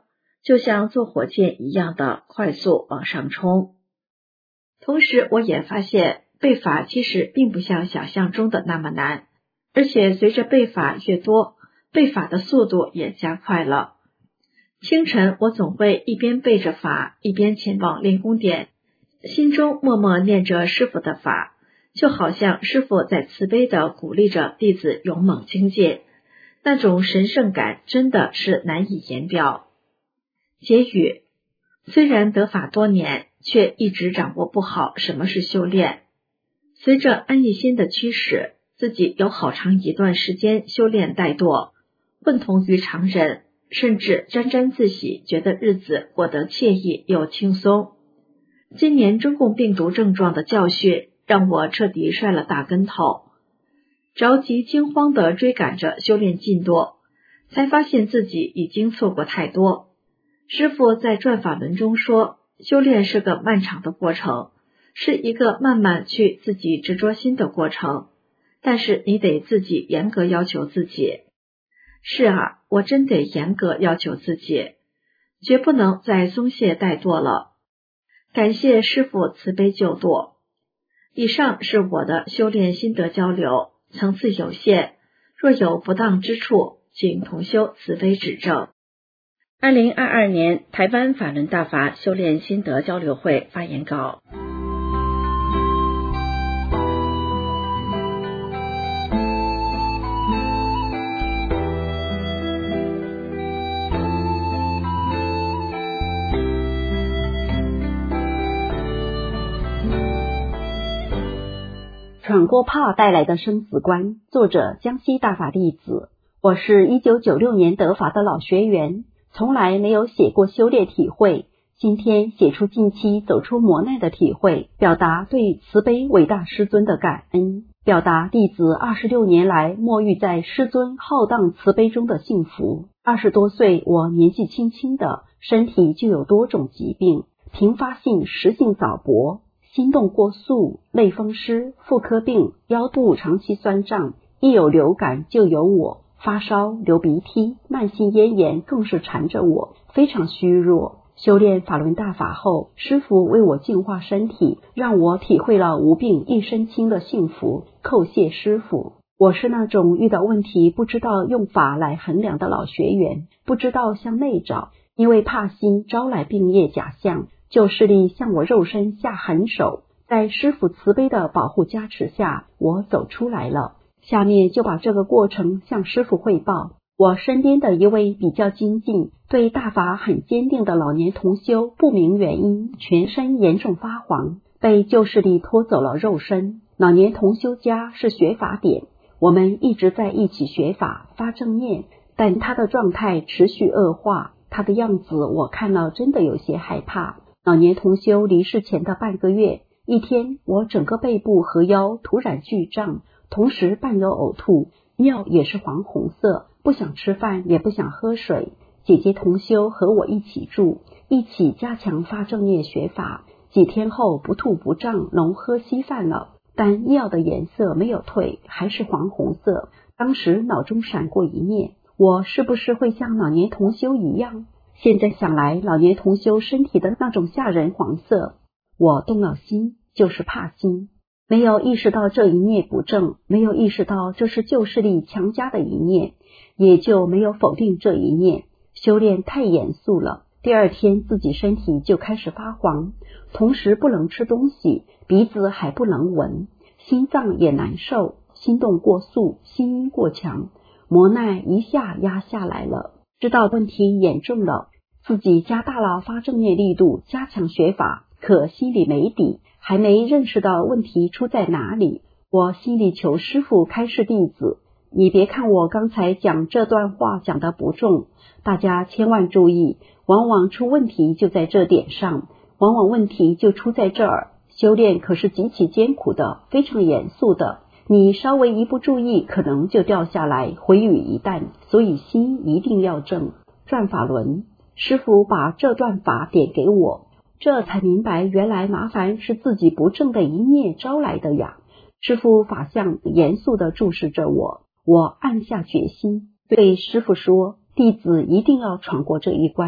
就像坐火箭一样的快速往上冲。同时，我也发现背法其实并不像想象中的那么难，而且随着背法越多，背法的速度也加快了。清晨，我总会一边背着法，一边前往练功点，心中默默念着师父的法，就好像师父在慈悲地鼓励着弟子勇猛精进，那种神圣感真的是难以言表。结语：虽然得法多年，却一直掌握不好什么是修炼。随着安逸心的驱使，自己有好长一段时间修炼怠惰，混同于常人，甚至沾沾自喜，觉得日子过得惬意又轻松。今年中共病毒症状的教训让我彻底摔了大跟头，着急惊慌地追赶着修炼进度，才发现自己已经错过太多。师父在转法轮中说，修炼是个漫长的过程，是一个慢慢去自己执着心的过程，但是你得自己严格要求自己。是啊，我真得严格要求自己，绝不能再松懈怠惰了。感谢师父慈悲救度。以上是我的修炼心得交流，层次有限，若有不当之处，请同修慈悲指正。二零二二年台湾法轮大法修炼心得交流会发言稿。 闯过怕带来的生死关，作者江西大法弟子。我是一九九六年得法的老学员，从来没有写过修炼体会，今天写出近期走出磨难的体会，表达对慈悲伟大师尊的感恩，表达弟子二十六年来沐浴在师尊浩荡慈悲中的幸福。二十多岁，我年纪轻轻的，身体就有多种疾病，频发性食性早搏，心动过速、类风湿、妇科病、腰部长期酸胀，一有流感就有我，发烧、流鼻涕、慢性咽炎更是缠着我，非常虚弱。修炼法轮大法后，师父为我净化身体，让我体会了无病一身轻的幸福，叩谢师父。我是那种遇到问题不知道用法来衡量的老学员，不知道向内找，因为怕心招来病业假象，旧势力向我肉身下狠手，在师父慈悲的保护加持下，我走出来了。下面就把这个过程向师父汇报。我身边的一位比较精进、对大法很坚定的老年同修，不明原因全身严重发黄，被旧势力拖走了肉身。老年同修家是学法点，我们一直在一起学法发正念，但他的状态持续恶化，他的样子我看了真的有些害怕。老年同修离世前的半个月，一天我整个背部和腰突然剧胀，同时伴有呕吐，尿也是黄红色，不想吃饭也不想喝水。姐姐同修和我一起住，一起加强发正念学法。几天后不吐不胀，能喝稀饭了，但尿的颜色没有退，还是黄红色。当时脑中闪过一念，我是不是会像老年同修一样？现在想来，老年同修身体的那种吓人黄色，我动了心，就是怕心。没有意识到这一念不正，没有意识到这是旧势力强加的一念，也就没有否定这一念。修炼太严肃了，第二天自己身体就开始发黄，同时不能吃东西，鼻子还不能闻，心脏也难受，心动过速，心音过强，磨难一下压下来了。知道问题严重了，自己加大了发正念力度，加强学法，可心里没底，还没认识到问题出在哪里。我心里求师父开示弟子，你别看我刚才讲这段话讲得不重，大家千万注意，往往出问题就在这点上，往往问题就出在这儿。修炼可是极其艰苦的，非常严肃的，你稍微一不注意，可能就掉下来，毁于一旦，所以心一定要正。转法轮，师父把这段法点给我，这才明白原来麻烦是自己不正的一念招来的呀。师父法相严肃地注视着我，我暗下决心，对师父说，弟子一定要闯过这一关，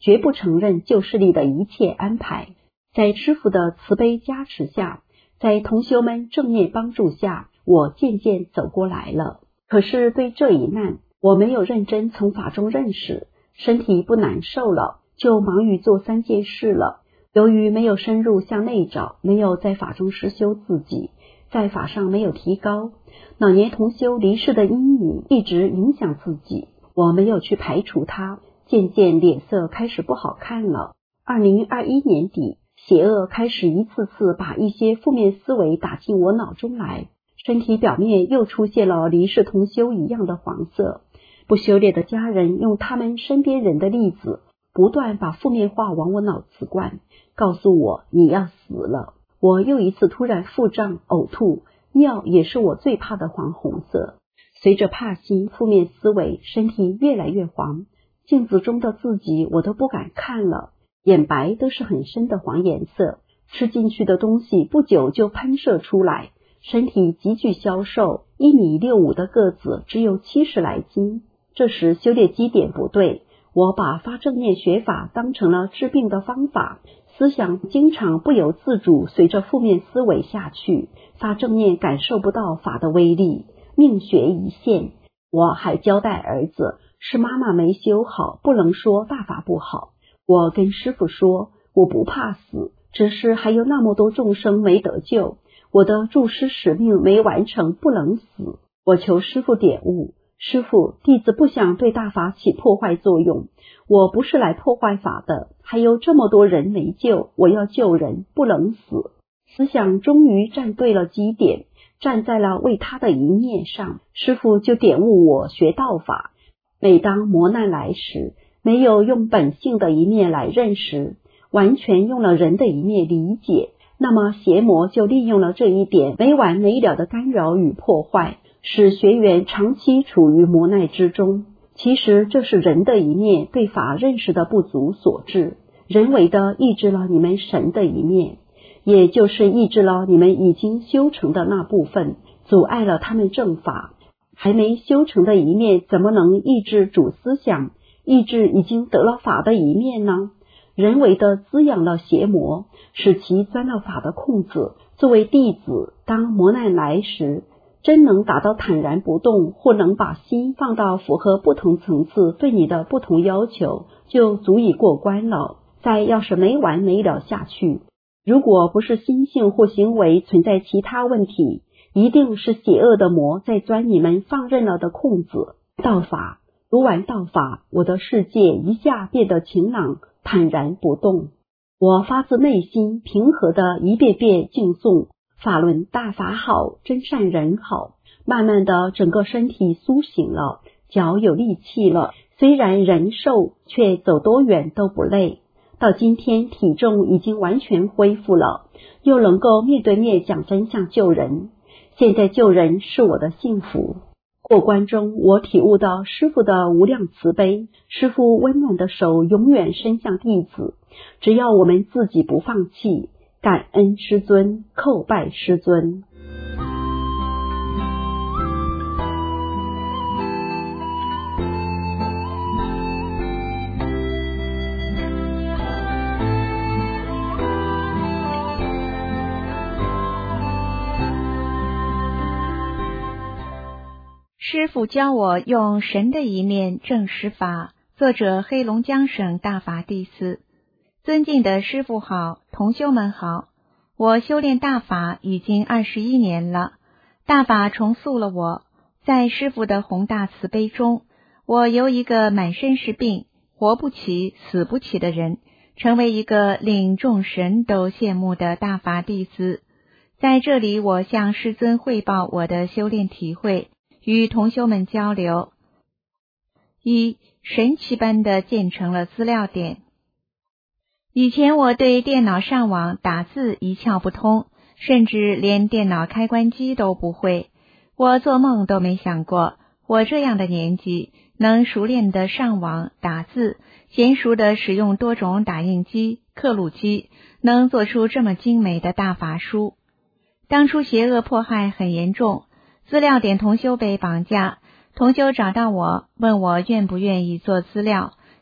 绝不承认旧势力的一切安排。在师父的慈悲加持下，在同修们正面帮助下，我渐渐走过来了。可是对这一难，我没有认真从法中认识，身体不难受了，就忙于做三件事了。由于没有深入向内找，没有在法中实修自己，在法上没有提高，老年同修离世的阴影一直影响自己，我没有去排除它，渐渐脸色开始不好看了。二零二一年底，邪恶开始一次次把一些负面思维打进我脑中来，身体表面又出现了离世同修一样的黄色。不修炼的家人用他们身边人的例子，不断把负面话往我脑子灌，告诉我你要死了。我又一次突然腹胀呕吐，尿也是我最怕的黄红色。随着怕心负面思维，身体越来越黄，镜子中的自己我都不敢看了，眼白都是很深的黄颜色，吃进去的东西不久就喷射出来，身体急剧消瘦，一米六五的个子只有七十来斤。这时修炼基点不对，我把发正念学法当成了治病的方法，思想经常不由自主随着负面思维下去，发正念感受不到法的威力，命悬一线。我还交代儿子，是妈妈没修好，不能说大法不好。我跟师父说，我不怕死，只是还有那么多众生没得救，我的助师使命没完成，不能死。我求师父点悟，师父，弟子不想对大法起破坏作用，我不是来破坏法的，还有这么多人没救，我要救人，不能死。思想终于站对了基点，站在了为他的一面上，师父就点悟我学道法。每当磨难来时，没有用本性的一面来认识，完全用了人的一面理解，那么邪魔就利用了这一点没完没了的干扰与破坏，使学员长期处于磨难之中。其实这是人的一面对法认识的不足所致，人为的抑制了你们神的一面，也就是抑制了你们已经修成的那部分，阻碍了他们正法。还没修成的一面怎么能抑制主思想，抑制已经得了法的一面呢？人为的滋养了邪魔，使其钻了法的空子。作为弟子，当磨难来时，真能达到坦然不动，或能把心放到符合不同层次对你的不同要求，就足以过关了。再要是没完没了下去，如果不是心性或行为存在其他问题，一定是邪恶的魔在钻你们放任了的空子。道法，读完道法，我的世界一下变得晴朗坦然不动。我发自内心平和的一遍遍敬诵法轮大法好，真善人好。慢慢的整个身体苏醒了，脚有力气了，虽然人瘦，却走多远都不累。到今天体重已经完全恢复了，又能够面对面讲真相救人。现在救人是我的幸福。过关中，我体悟到师父的无量慈悲，师父温暖的手永远伸向弟子，只要我们自己不放弃，感恩师尊，叩拜师尊。 师父教我用神的一面证实法，作者黑龙江省大法弟子。尊敬的师父好，同修们好，我修炼大法已经二十一年了，大法重塑了我。在师父的宏大慈悲中，我由一个满身是病、活不起、死不起的人，成为一个令众神都羡慕的大法弟子。在这里，我向师尊汇报我的修炼体会，与同修们交流。一、神奇般的建成了资料点。以前我对电脑上网打字一窍不通，甚至连电脑开关机都不会。我做梦都没想过，我这样的年纪能熟练的上网打字，娴熟的使用多种打印机、刻录机，能做出这么精美的大法书。当初邪恶迫害很严重，资料点同修被绑架，同修找到我，问我愿不愿意做资料，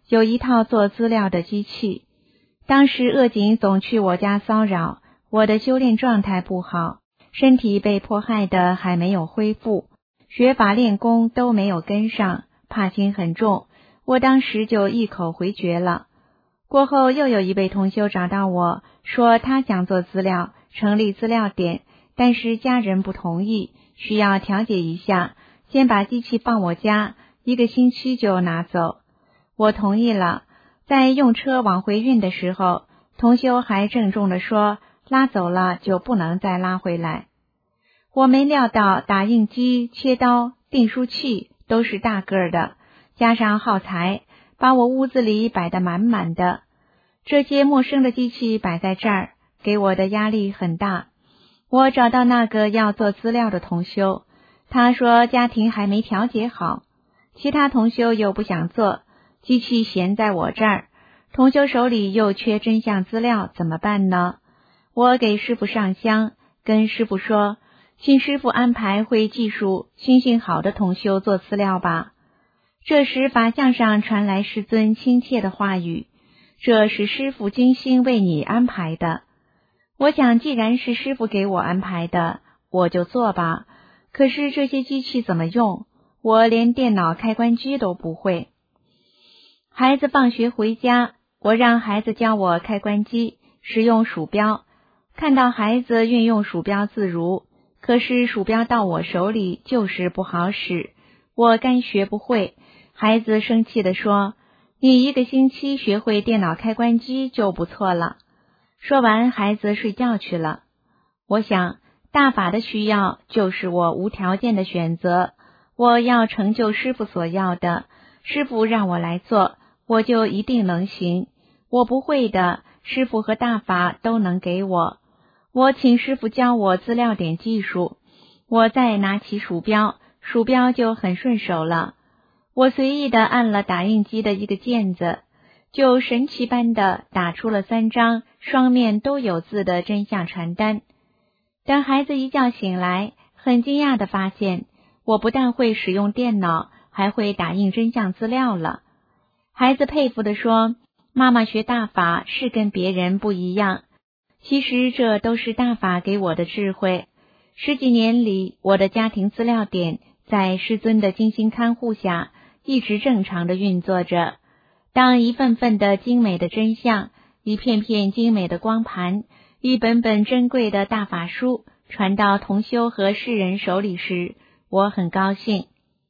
有一套做资料的机器。当时恶警总去我家骚扰，我的修炼状态不好，身体被迫害的还没有恢复，学法练功都没有跟上，怕心很重，我当时就一口回绝了。过后又有一位同修找到我，说他想做资料，成立资料点，但是家人不同意，需要调解一下，先把机器放我家，一个星期就拿走。我同意了，在用车往回运的时候，同修还郑重地说，拉走了就不能再拉回来。我没料到打印机、切刀、订书器都是大个儿的，加上耗材，把我屋子里摆得满满的。这些陌生的机器摆在这儿，给我的压力很大。我找到那个要做资料的同修，他说家庭还没调节好，其他同修又不想做，机器闲在我这儿，同修手里又缺真相资料，怎么办呢？我给师父上香，跟师父说，请师父安排会技术、心性好的同修做资料吧。这时法相上传来师尊亲切的话语，这是师父精心为你安排的。我想既然是师父给我安排的，我就做吧。可是这些机器怎么用？我连电脑开关机都不会。孩子放学回家，我让孩子教我开关机，使用鼠标。看到孩子运用鼠标自如，可是鼠标到我手里就是不好使，我干学不会。孩子生气地说，你一个星期学会电脑开关机就不错了。说完，孩子睡觉去了。我想，大法的需要就是我无条件的选择，我要成就师父所要的，师父让我来做，我就一定能行。我不会的，师父和大法都能给我。我请师父教我资料点技术，我再拿起鼠标，鼠标就很顺手了。我随意的按了打印机的一个键子，就神奇般的打出了三张双面都有字的真相传单。等孩子一觉醒来，很惊讶的发现，我不但会使用电脑，还会打印真相资料了。孩子佩服地说，妈妈学大法是跟别人不一样。其实这都是大法给我的智慧。十几年里，我的家庭资料点在师尊的精心看护下，一直正常的运作着。当一份份的精美的真相，一片片精美的光盘，一本本珍贵的大法书传到同修和世人手里时，我很高兴。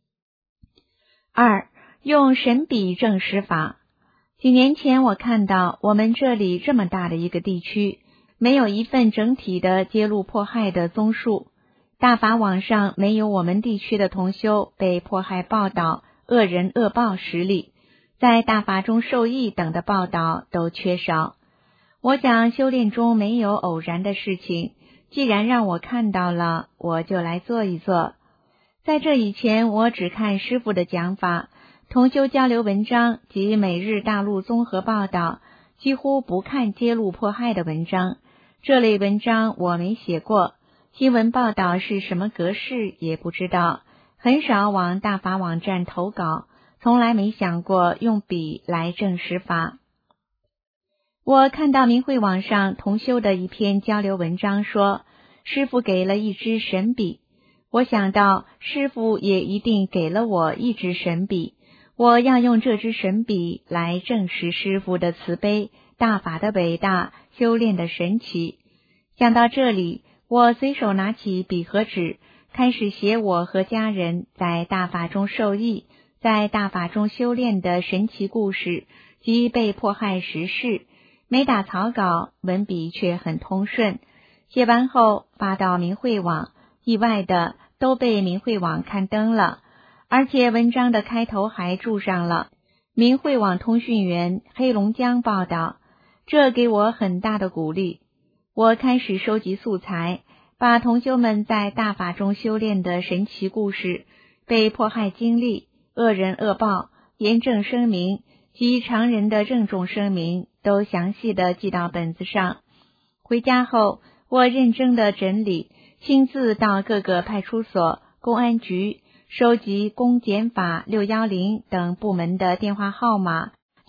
二，用神笔证实法。几年前我看到我们这里这么大的一个地区，没有一份整体的揭露迫害的综述，大法网上没有我们地区的同修被迫害报道、恶人恶报实例，在大法中受益等的报道都缺少。我想修炼中没有偶然的事情，既然让我看到了，我就来做一做。在这以前，我只看师父的讲法、同修交流文章及每日大陆综合报道，几乎不看揭露迫害的文章。这类文章我没写过，新闻报道是什么格式也不知道，很少往大法网站投稿，从来没想过用笔来证实法。我看到明慧网上同修的一篇交流文章说，师父给了一支神笔，我想到师父也一定给了我一支神笔，我要用这支神笔来证实师父的慈悲、大法的伟大、修炼的神奇。想到这里，我随手拿起笔和纸，开始写我和家人在大法中受益、在大法中修炼的神奇故事及被迫害时事。没打草稿，文笔却很通顺。写完后发到明慧网，意外的都被明慧网刊登了，而且文章的开头还注上了明慧网通讯员黑龙江报道，这给我很大的鼓励。我开始收集素材，把同修们在大法中修炼的神奇故事、被迫害经历、恶人恶报、严正声明及常人的郑重声明都详细的记到本子上。回家后，我认真的整理，亲自到各个派出所、公安局收集公检法六一零等部门的电话号码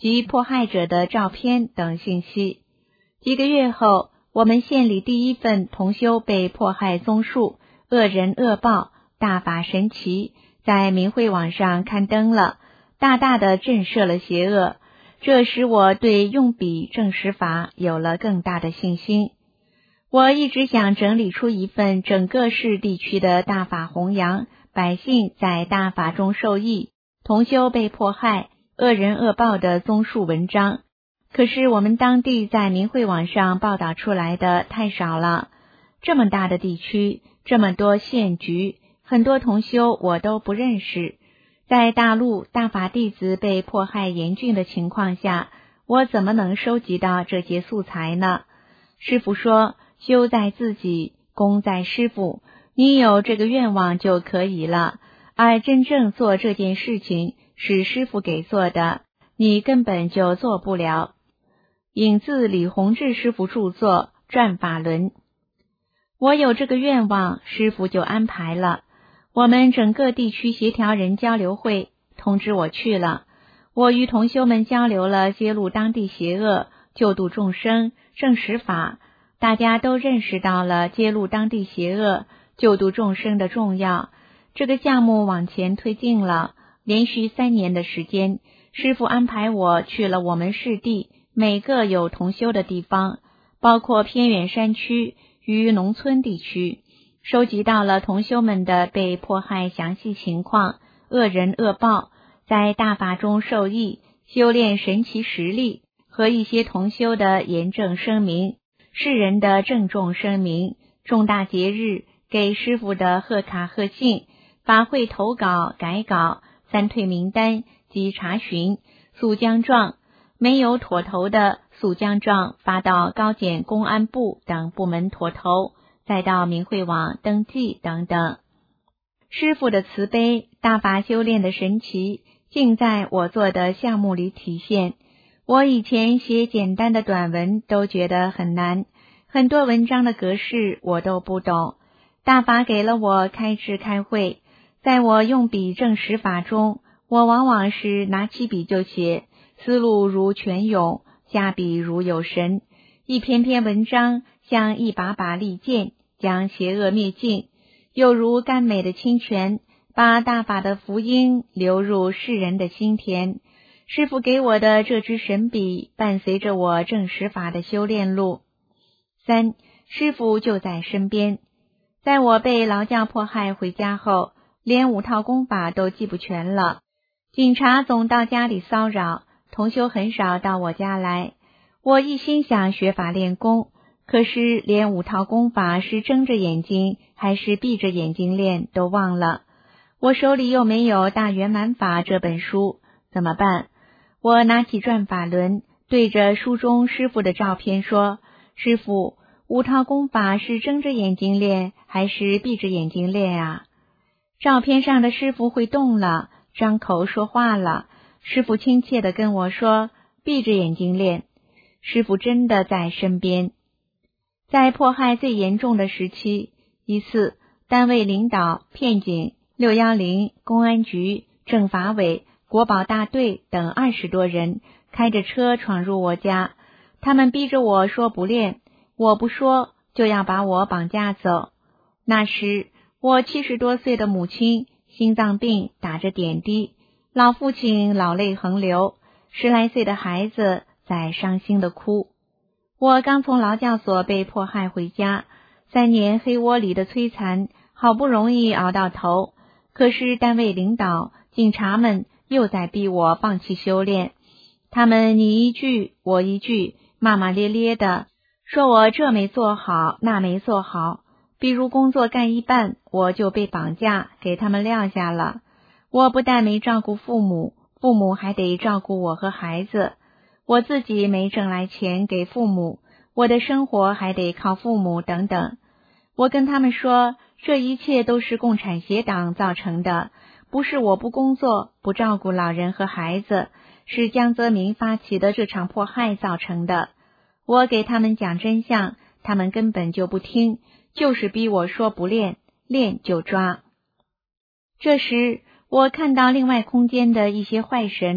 及迫害者的照片等信息。几个月后，我们县里第一份同修被迫害综述《恶人恶报，大法神奇》在明慧网上刊登了，大大的震慑了邪恶，这使我对用笔证实法有了更大的信心。我一直想整理出一份整个市地区的大法弘扬，百姓在大法中受益，同修被迫害，恶人恶报的综述文章。可是我们当地在明慧网上报道出来的太少了，这么大的地区，这么多县局，很多同修我都不认识。在大陆大法弟子被迫害严峻的情况下，我怎么能收集到这些素材呢？师父说，修在自己，功在师父，你有这个愿望就可以了，而真正做这件事情是师父给做的，你根本就做不了。引自李洪志师父著作《转法轮》。我有这个愿望，师父就安排了。我们整个地区协调人交流会通知我去了，我与同修们交流了揭露当地邪恶、救度众生、证实法，大家都认识到了揭露当地邪恶、救度众生的重要。这个项目往前推进了，连续三年的时间，师父安排我去了我们市地每个有同修的地方，包括偏远山区与农村地区，收集到了同修们的被迫害详细情况，恶人恶报，在大法中受益，修炼神奇实力和一些同修的严正声明，世人的郑重声明，重大节日给师父的贺卡贺信，法会投稿改稿，三退名单及查询，诉将状，没有妥投的诉将状发到高检公安部等部门妥投，再到明慧网登记等等。师父的慈悲，大法修炼的神奇，尽在我做的项目里体现。我以前写简单的短文都觉得很难，很多文章的格式我都不懂。大法给了我开智开会，在我用笔证实法中，我往往是拿起笔就写，思路如泉涌，下笔如有神，一篇篇文章像一把把利剑，将邪恶灭尽，又如甘美的清泉，把大法的福音流入世人的心田。师父给我的这支神笔，伴随着我证实法的修炼路。三，师父就在身边。在我被劳教迫害回家后，连五套功法都记不全了，警察总到家里骚扰，同修很少到我家来。我一心想学法练功，可是连五套功法是睁着眼睛还是闭着眼睛练都忘了。我手里又没有《大圆满法》这本书，怎么办？我拿起转法轮，对着书中师父的照片说，师父，五套功法是睁着眼睛练还是闭着眼睛练啊？照片上的师父会动了，张口说话了。师父亲切地跟我说，闭着眼睛练。师父真的在身边。在迫害最严重的时期，一次单位领导、片警、六一零、公安局、政法委、国保大队等二十多人开着车闯入我家，他们逼着我说不练，我不说就要把我绑架走。那时我七十多岁的母亲心脏病打着点滴，老父亲老泪横流，十来岁的孩子在伤心的哭。我刚从劳教所被迫害回家，三年黑窝里的摧残，好不容易熬到头，可是单位领导、警察们又在逼我放弃修炼。他们你一句我一句，骂骂咧咧的，说我这没做好，那没做好。比如工作干一半，我就被绑架，给他们撂下了。我不但没照顾父母，父母还得照顾我和孩子。我自己没挣来钱给父母，我的生活还得靠父母等等。我跟他们说，这一切都是共产协党造成的，不是我不工作，不照顾老人和孩子，是江泽民发起的这场迫害造成的。我给他们讲真相，他们根本就不听，就是逼我说不练，练就抓。这时我看到另外空间的一些坏神，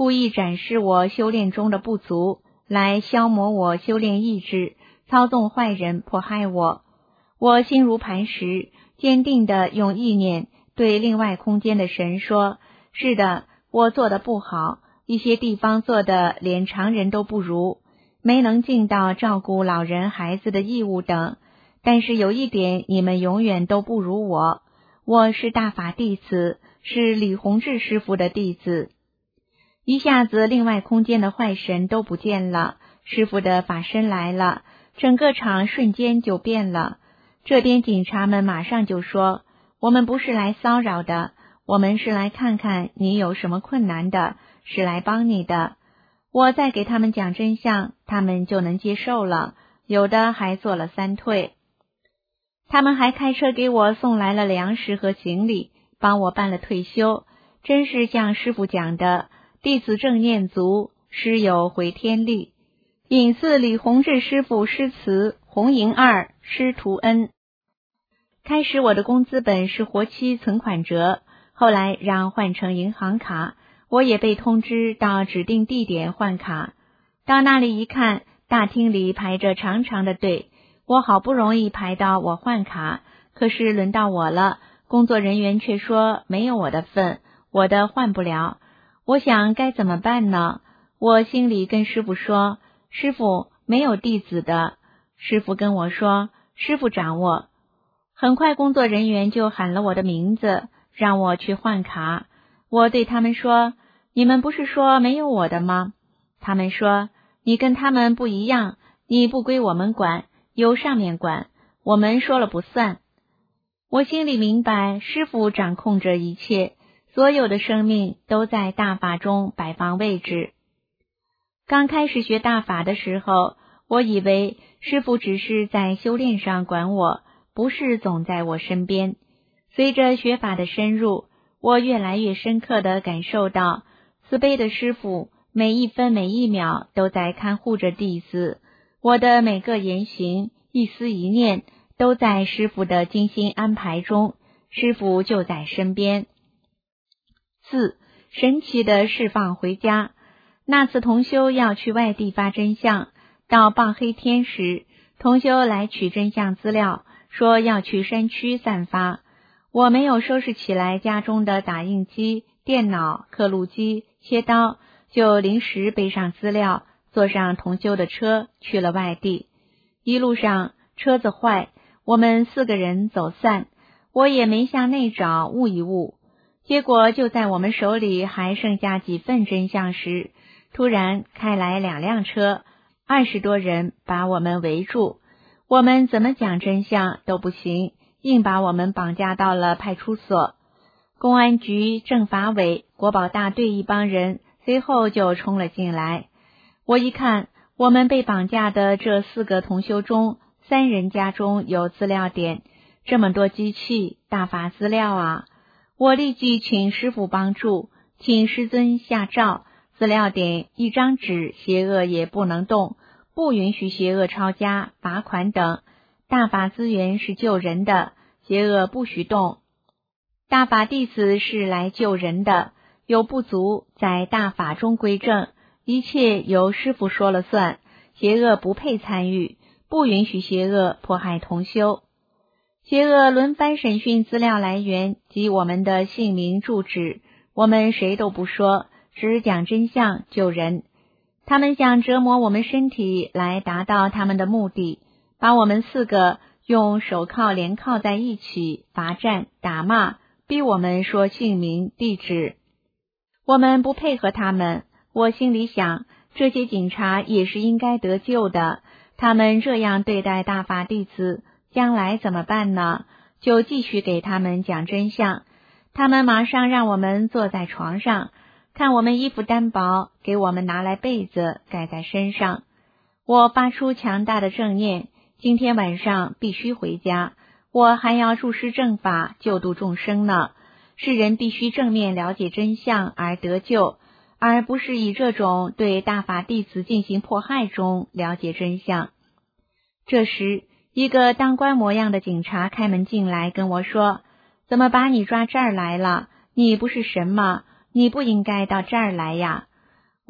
故意展示我修炼中的不足，来消磨我修炼意志，操纵坏人迫害我。我心如磐石，坚定地用意念对另外空间的神说，是的，我做得不好，一些地方做的连常人都不如，没能尽到照顾老人孩子的义务等，但是有一点你们永远都不如我，我是大法弟子，是李洪志师傅的弟子。一下子另外空间的坏神都不见了，师傅的法身来了，整个场瞬间就变了。这边警察们马上就说，我们不是来骚扰的，我们是来看看你有什么困难的，是来帮你的。我再给他们讲真相，他们就能接受了，有的还做了三退。他们还开车给我送来了粮食和行李，帮我办了退休。真是像师父讲的，弟子正念足，师有回天力。引自李洪志师父诗词《红银二师徒恩》。开始我的工资本是活期存款折，后来让换成银行卡，我也被通知到指定地点换卡。到那里一看，大厅里排着长长的队，我好不容易排到我换卡，可是轮到我了，工作人员却说没有我的份，我的换不了。我想该怎么办呢？我心里跟师父说，师父，没有弟子的。师父跟我说，师父掌握。很快工作人员就喊了我的名字，让我去换卡。我对他们说，你们不是说没有我的吗？他们说，你跟他们不一样，你不归我们管，由上面管，我们说了不算。我心里明白，师父掌控着一切，所有的生命都在大法中摆放位置。刚开始学大法的时候，我以为师父只是在修炼上管我，不是总在我身边。随着学法的深入，我越来越深刻地感受到，慈悲的师父每一分每一秒都在看护着弟子，我的每个言行一思一念都在师父的精心安排中，师父就在身边。四、神奇的释放回家。那次同修要去外地发真相，到傍黑天时，同修来取真相资料，说要去山区散发。我没有收拾起来家中的打印机、电脑、刻录机、切刀，就临时背上资料，坐上同修的车去了外地。一路上车子坏，我们四个人走散，我也没向内找悟一悟。结果就在我们手里还剩下几份真相时，突然开来两辆车，二十多人把我们围住，我们怎么讲真相都不行，硬把我们绑架到了派出所。公安局、政法委、国保大队一帮人随后就冲了进来。我一看，我们被绑架的这四个同修中，三人家中有资料点，这么多机器，大法资料啊！我立即请师父帮助，请师尊下诏，资料点一张纸，邪恶也不能动，不允许邪恶抄家、罚款等。大法资源是救人的，邪恶不许动。大法弟子是来救人的，有不足在大法中归正，一切由师父说了算，邪恶不配参与，不允许邪恶迫害同修。邪恶轮番审讯资料来源及我们的姓名住址，我们谁都不说，只讲真相救人。他们想折磨我们身体来达到他们的目的，把我们四个用手铐连铐在一起，罚站打骂，逼我们说姓名地址。我们不配合他们，我心里想，这些警察也是应该得救的，他们这样对待大法弟子，将来怎么办呢？就继续给他们讲真相。他们马上让我们坐在床上，看我们衣服单薄，给我们拿来被子盖在身上。我发出强大的正念，今天晚上必须回家，我还要注释正法，救度众生呢。世人必须正面了解真相而得救，而不是以这种对大法弟子进行迫害中了解真相。这时一个当官模样的警察开门进来跟我说，怎么把你抓这儿来了？你不是神吗？你不应该到这儿来呀。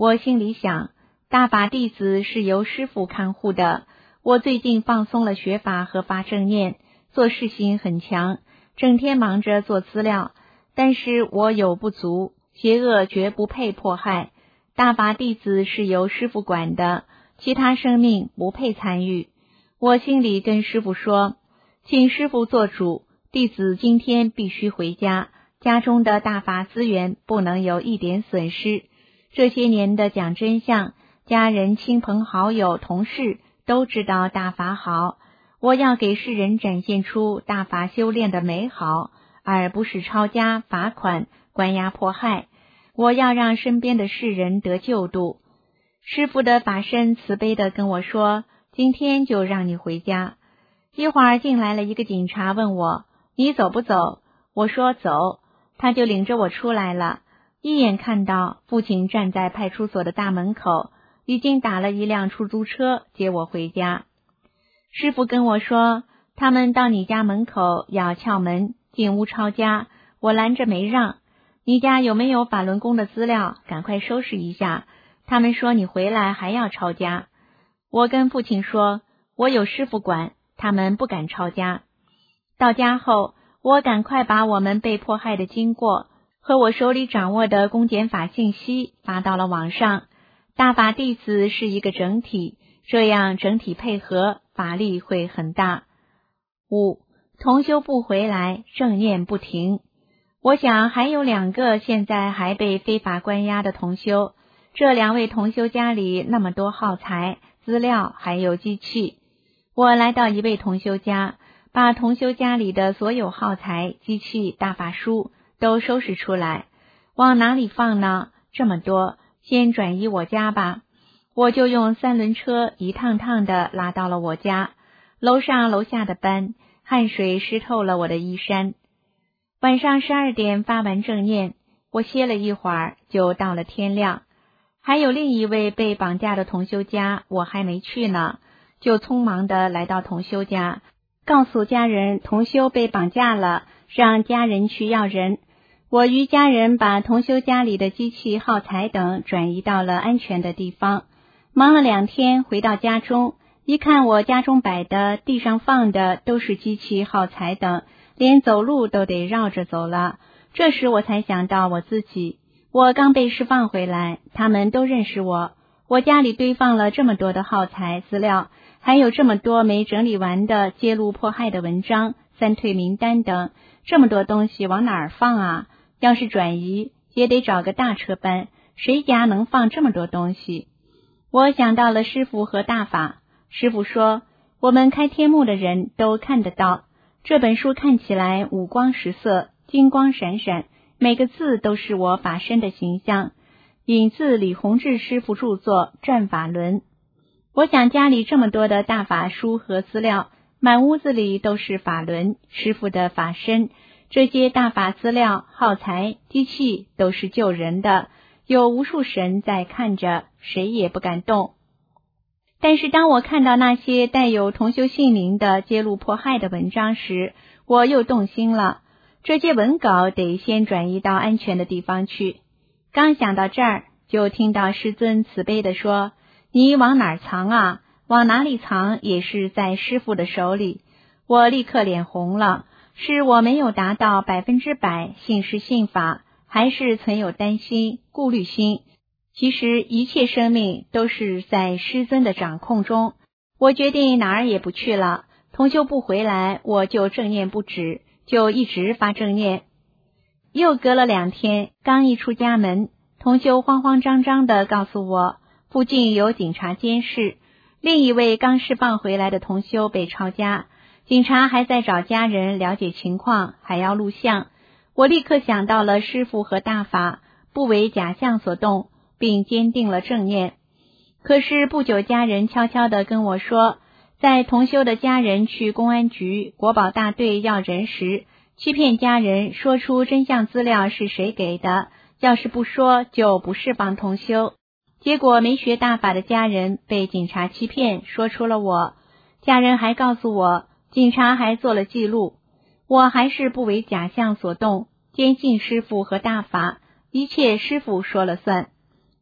我心里想，大法弟子是由师父看护的，我最近放松了学法和发正念，做事心很强，整天忙着做资料，但是我有不足，邪恶绝不配迫害。大法弟子是由师父管的，其他生命不配参与。我心里跟师父说，请师父做主，弟子今天必须回家，家中的大法资源不能有一点损失。这些年的讲真相，家人、亲朋好友、同事都知道大法好，我要给世人展现出大法修炼的美好，而不是抄家、罚款、关押迫害。我要让身边的世人得救度。师父的法身慈悲地跟我说，今天就让你回家。一会儿进来了一个警察，问我，你走不走？我说走，他就领着我出来了。一眼看到父亲站在派出所的大门口，已经打了一辆出租车接我回家。师父跟我说，他们到你家门口要撬门进屋抄家，我拦着没让。你家有没有法轮功的资料？赶快收拾一下。他们说你回来还要抄家。我跟父亲说，我有师父管，他们不敢抄家。到家后，我赶快把我们被迫害的经过和我手里掌握的公检法信息发到了网上。大法弟子是一个整体，这样整体配合，法力会很大。五，同修不回来，正念不停。我想还有两个现在还被非法关押的同修，这两位同修家里那么多耗材、资料还有机器。我来到一位同修家，把同修家里的所有耗材、机器、大法书都收拾出来。往哪里放呢？这么多，先转移我家吧。我就用三轮车一趟趟的拉到了我家，楼上楼下的搬，汗水湿透了我的衣衫。晚上十二点发完正念，我歇了一会儿，就到了天亮。还有另一位被绑架的同修家，我还没去呢，就匆忙的来到同修家，告诉家人同修被绑架了，让家人去要人。我与家人把同修家里的机器、耗材等转移到了安全的地方。忙了两天，回到家中，一看我家中摆的、地上放的都是机器、耗材等，连走路都得绕着走了。这时我才想到我自己，我刚被释放回来，他们都认识我。我家里堆放了这么多的耗材资料，还有这么多没整理完的揭露迫害的文章、三退名单等，这么多东西往哪儿放啊？要是转移，也得找个大车搬，谁家能放这么多东西？我想到了师父和大法。师父说，我们开天目的人都看得到，这本书看起来五光十色，金光闪闪，每个字都是我法身的形象。引自李洪志师父著作《转法轮》。我想家里这么多的大法书和资料，满屋子里都是法轮，师父的法身。这些大法资料、耗材、机器都是救人的，有无数神在看着，谁也不敢动。但是当我看到那些带有同修姓名的揭露迫害的文章时，我又动心了。这些文稿得先转移到安全的地方去。刚想到这儿，就听到师尊慈悲地说，你往哪儿藏啊？往哪里藏也是在师父的手里。我立刻脸红了，是我没有达到百分之百信师信法，还是存有担心、顾虑心？其实一切生命都是在师尊的掌控中。我决定哪儿也不去了，同修不回来，我就正念不止，就一直发正念。又隔了两天，刚一出家门，同修慌慌张张地告诉我，附近有警察监视，另一位刚释放回来的同修被抄家，警察还在找家人了解情况，还要录像。我立刻想到了师父和大法，不为假象所动，并坚定了正念。可是不久，家人悄悄地跟我说，在同修的家人去公安局、国保大队要人时，欺骗家人说出真相资料是谁给的，要是不说就不释放同修。结果没学大法的家人被警察欺骗，说出了我。家人还告诉我，警察还做了记录。我还是不为假象所动，坚信师父和大法，一切师父说了算。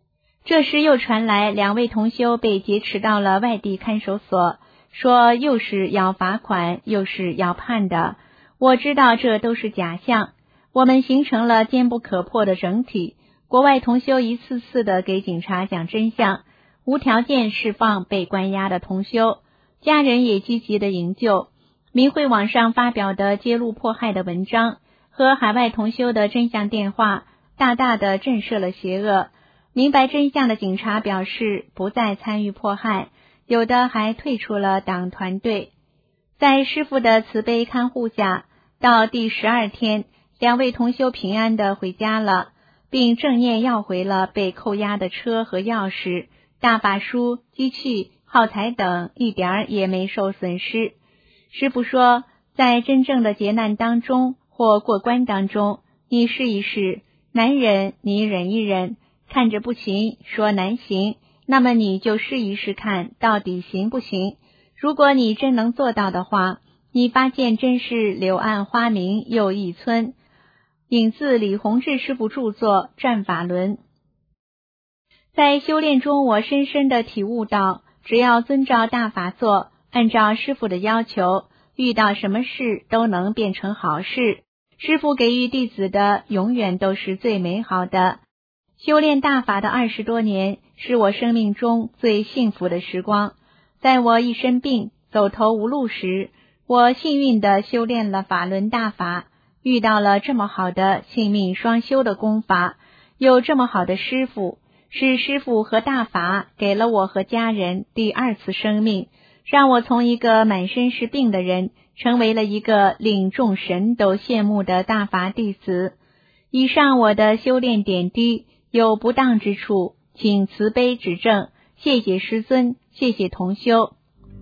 这时又传来两位同修被劫持到了外地看守所，说又是要罚款又是要判的。我知道这都是假象，我们形成了坚不可破的整体。国外同修一次次的给警察讲真相，无条件释放被关押的同修，家人也积极的营救。明慧网上发表的揭露迫害的文章和海外同修的真相电话，大大的震慑了邪恶。明白真相的警察表示不再参与迫害，有的还退出了党团队。在师父的慈悲看护下，到第十二天，两位同修平安的回家了，并正念要回了被扣押的车和钥匙，大法书、机器、耗材等一点儿也没受损失。师父说，在真正的劫难当中或过关当中，你试一试，难忍你忍一忍，看着不行，说难行，那么你就试一试看到底行不行。如果你真能做到的话，你发现真是柳暗花明又一村。引自李洪志师父著作《转法轮》。在修炼中，我深深地体悟到，只要遵照大法做，按照师父的要求，遇到什么事都能变成好事。师父给予弟子的永远都是最美好的。修炼大法的二十多年，是我生命中最幸福的时光。在我一身病、走投无路时，我幸运地修炼了法轮大法，遇到了这么好的性命双修的功法，有这么好的师父，是师父和大法给了我和家人第二次生命，让我从一个满身是病的人，成为了一个令众神都羡慕的大法弟子。以上我的修炼点滴，有不当之处，请慈悲指正。谢谢师尊，谢谢同修。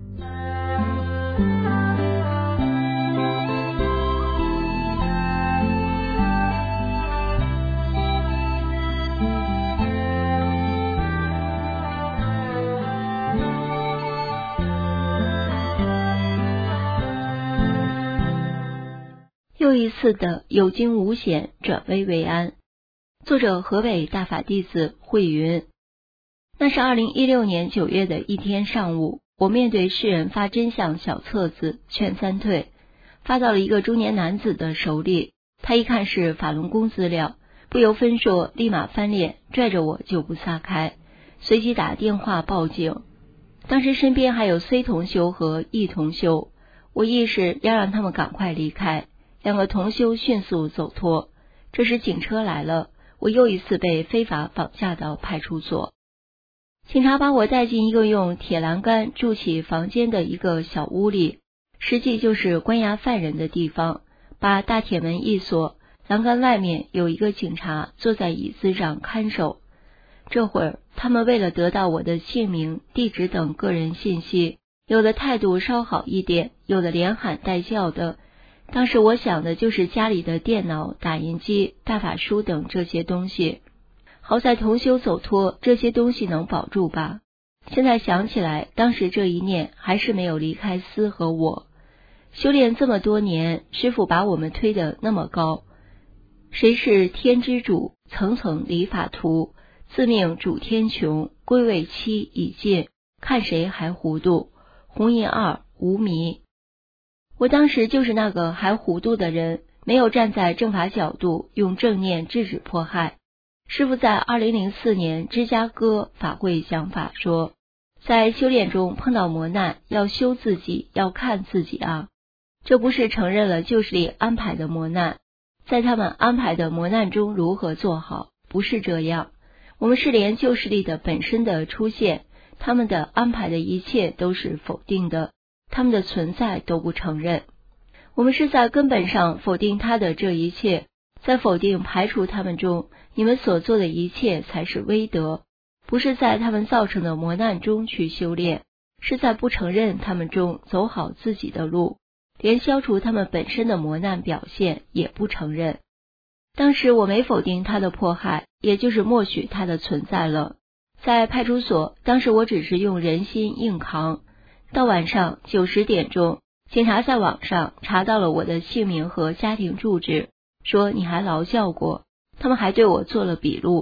又一次的有惊无险，转危为安。作者河北大法弟子慧云。那是二零一六年九月的一天上午，我面对世人发真相小册子劝三退，发到了一个中年男子的手里。他一看是法轮功资料，不由分说，立马翻脸，拽着我就不撒开，随即打电话报警。当时身边还有 C 同修和 E 同修，我意识要让他们赶快离开。两个同修迅速走脱。这时警车来了，我又一次被非法绑架到派出所。警察把我带进一个用铁栏杆筑起房间的一个小屋里，实际就是关押犯人的地方。把大铁门一锁，栏杆外面有一个警察坐在椅子上看守。这会儿他们为了得到我的姓名、地址等个人信息，有的态度稍好一点，有的连喊带叫的。当时我想的就是家里的电脑、打印机、大法书等这些东西。好在同修走脱，这些东西能保住吧。现在想起来，当时这一念还是没有离开思和我。修炼这么多年，师父把我们推得那么高。谁是天之主？层层理法图，自命主天穹，归位期已尽，看谁还糊涂。红银二无迷。我当时就是那个还糊涂的人，没有站在正法角度，用正念制止迫害。师父在二零零四年芝加哥法会讲法说，在修炼中碰到磨难，要修自己，要看自己啊。这不是承认了旧势力安排的磨难，在他们安排的磨难中如何做好，不是这样。我们是连旧势力的本身的出现，他们的安排的一切都是否定的，他们的存在都不承认。我们是在根本上否定他的这一切，在否定排除他们中，你们所做的一切才是威德，不是在他们造成的磨难中去修炼，是在不承认他们中走好自己的路，连消除他们本身的磨难表现也不承认。当时我没否定他的迫害，也就是默许他的存在了。在派出所，当时我只是用人心硬扛。到晚上九十点钟，警察在网上查到了我的姓名和家庭住址，说你还劳教过，他们还对我做了笔录。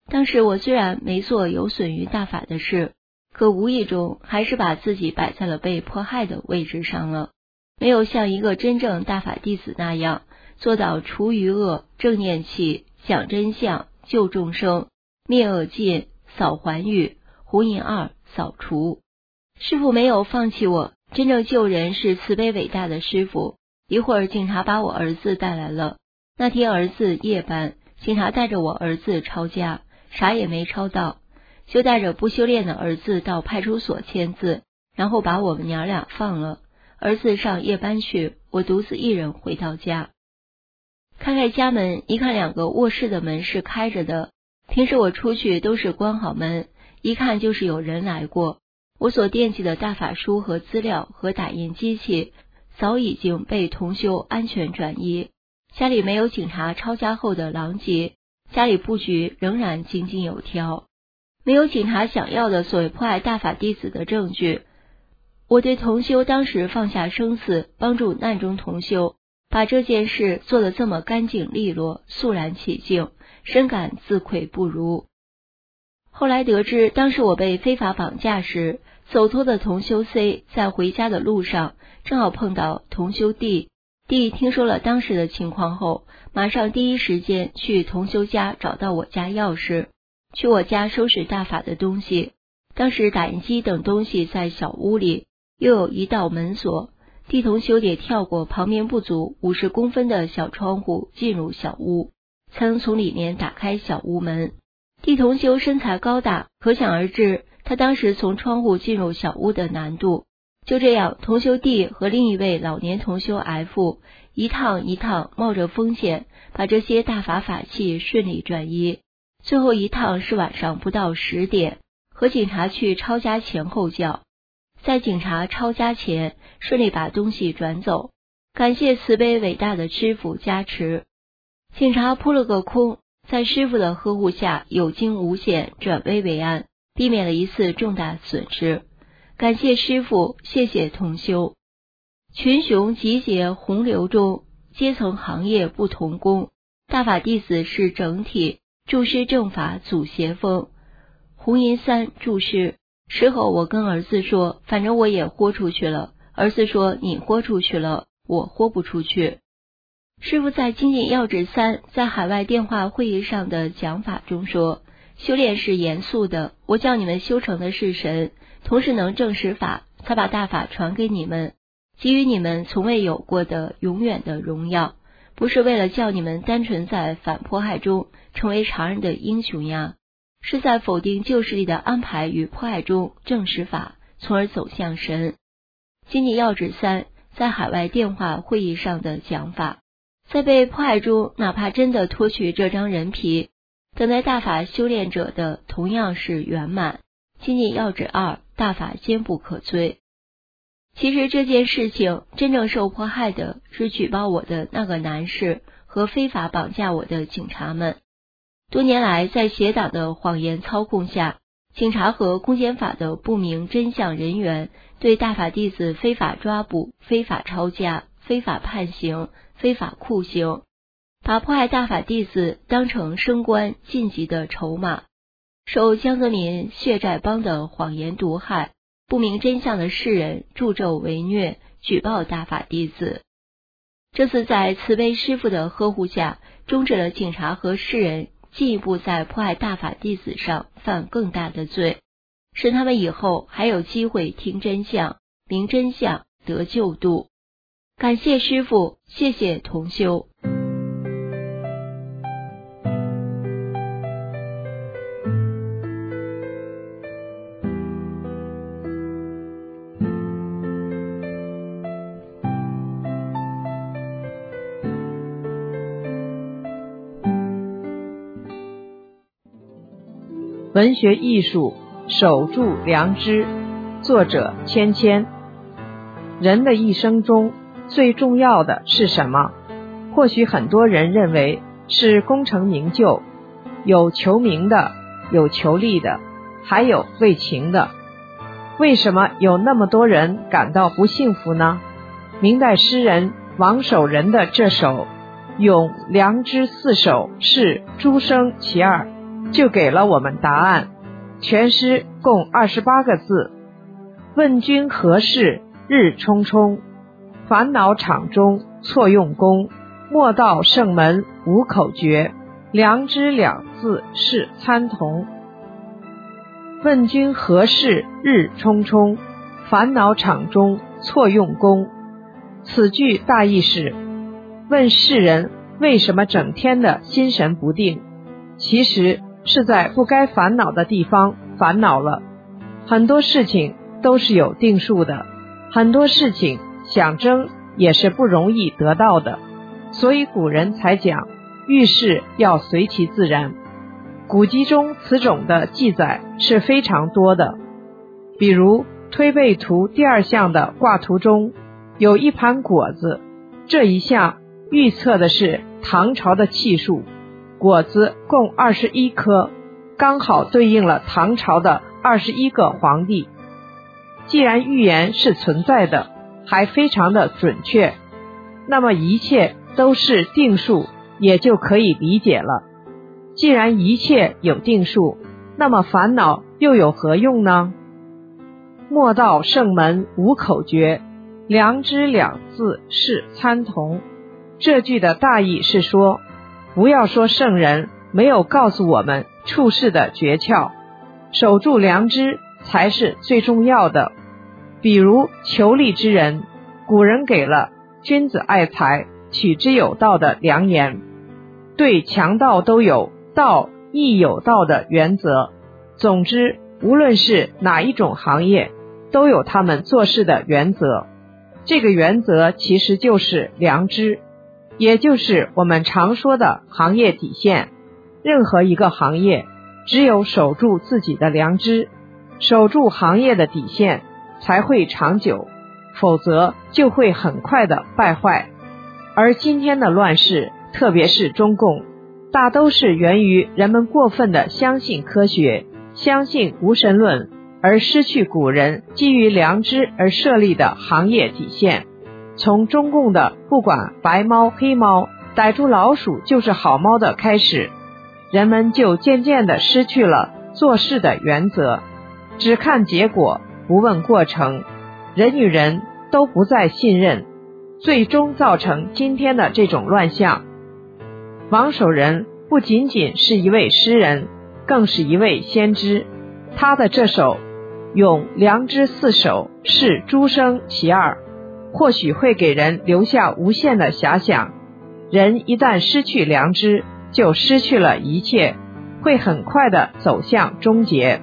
当时我虽然没做有损于大法的事，可无意中还是把自己摆在了被迫害的位置上了，没有像一个真正大法弟子那样做到除余恶、正念气、讲真相、救众生、灭恶尽、扫还欲、胡淫二、扫除。师父没有放弃我，真正救人是慈悲伟大的师父。一会儿警察把我儿子带来了，那天儿子夜班，警察带着我儿子抄家，啥也没抄到，就带着不修炼的儿子到派出所签字，然后把我们娘俩放了。儿子上夜班去，我独自一人回到家。开开家门，一看两个卧室的门是开着的，平时我出去都是关好门，一看就是有人来过。我所惦记的大法书和资料和打印机器早已经被同修安全转移，家里没有警察抄家后的狼藉，家里布局仍然井井有条，没有警察想要的所谓迫害大法弟子的证据。我对同修当时放下生死，帮助难中同修，把这件事做得这么干净利落，肃然起敬，深感自愧不如。后来得知，当时我被非法绑架时，走脱的同修 C 在回家的路上正好碰到同修 D， D 听说了当时的情况后，马上第一时间去同修家找到我家钥匙，去我家收拾大法的东西。当时打印机等东西在小屋里，又有一道门锁，D 同修得跳过旁边不足五十公分的小窗户进入小屋，才能从里面打开小屋门。D 同修身材高大，可想而知他当时从窗户进入小屋的难度。就这样，同修 D 和另一位老年同修 F 一趟一趟冒着风险把这些大法法器顺利转移。最后一趟是晚上不到十点，和警察去抄家前后脚，在警察抄家前顺利把东西转走，感谢慈悲伟大的师父加持。警察扑了个空，在师父的呵护下有惊无险，转危为安，避免了一次重大损失。感谢师父，谢谢同修。群雄集结洪流中，阶层行业不同工，大法弟子是整体，注师正法祖邪风。红银三注释。事后我跟儿子说，反正我也豁出去了。儿子说，你豁出去了，我豁不出去。师父在精进要旨三在海外电话会议上的讲法中说，修炼是严肃的，我叫你们修成的是神，同时能证实法，才把大法传给你们，给予你们从未有过的永远的荣耀，不是为了叫你们单纯在反迫害中成为常人的英雄呀，是在否定旧势力的安排与迫害中证实法，从而走向神。精进要旨三在海外电话会议上的讲法，在被迫害中，哪怕真的脱去这张人皮，等待大法修炼者的同样是圆满。精进要旨二大法坚不可摧。其实这件事情真正受迫害的是举报我的那个男士和非法绑架我的警察们。多年来，在邪党的谎言操控下，警察和公检法的不明真相人员对大法弟子非法抓捕、非法抄家、非法判刑、非法酷刑，把迫害大法弟子当成升官晋级的筹码，受江泽民血债帮的谎言毒害，不明真相的世人助纣为虐，举报大法弟子。这次在慈悲师父的呵护下，终止了警察和世人进一步在迫害大法弟子上犯更大的罪，使他们以后还有机会听真相、明真相、得救度。感谢师父，谢谢同修。 文学艺术，守住良知。作者芊芊。人的一生中最重要的是什么？或许很多人认为是功成名就，有求名的，有求利的，还有为情的。为什么有那么多人感到不幸福呢？明代诗人王守仁的这首咏良知四首是诸生其二， 就给了我们答案。全诗共二十八个字：问君何事日匆匆，烦恼场中错用功，莫道圣门无口诀，良知两字是参同。问君何事日匆匆，烦恼场中错用功。此句大意是问世人为什么整天的心神不定，其实是在不该烦恼的地方烦恼了。很多事情都是有定数的，很多事情想争也是不容易得到的，所以古人才讲遇事要随其自然。古籍中此种的记载是非常多的，比如推背图第二项的卦图中有一盘果子，这一项预测的是唐朝的气数，果子共二十一颗，刚好对应了唐朝的二十一个皇帝。既然预言是存在的，还非常的准确，那么一切都是定数，也就可以理解了。既然一切有定数，那么烦恼又有何用呢？莫道圣门无口诀，良知两字是参同。这句的大意是说，不要说圣人没有告诉我们处事的诀窍，守住良知才是最重要的。比如求利之人，古人给了君子爱财，取之有道的良言，对强盗都有道亦有道的原则。总之，无论是哪一种行业，都有他们做事的原则。这个原则其实就是良知，也就是我们常说的行业底线。任何一个行业，只有守住自己的良知，守住行业的底线，才会长久，否则就会很快的败坏。而今天的乱世，特别是中共，大都是源于人们过分的相信科学，相信无神论，而失去古人基于良知而设立的行业底线。从中共的不管白猫黑猫，逮住老鼠就是好猫的开始，人们就渐渐地失去了做事的原则，只看结果，不问过程，人与人都不再信任，最终造成今天的这种乱象。王守仁不仅仅是一位诗人，更是一位先知，他的这首咏良知四首是诸生其二，或许会给人留下无限的遐想。人一旦失去良知，就失去了一切，会很快的走向终结。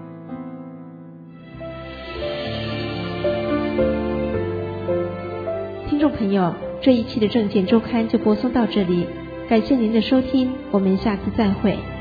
听众朋友，这一期的证件周刊就播送到这里，感谢您的收听，我们下次再会。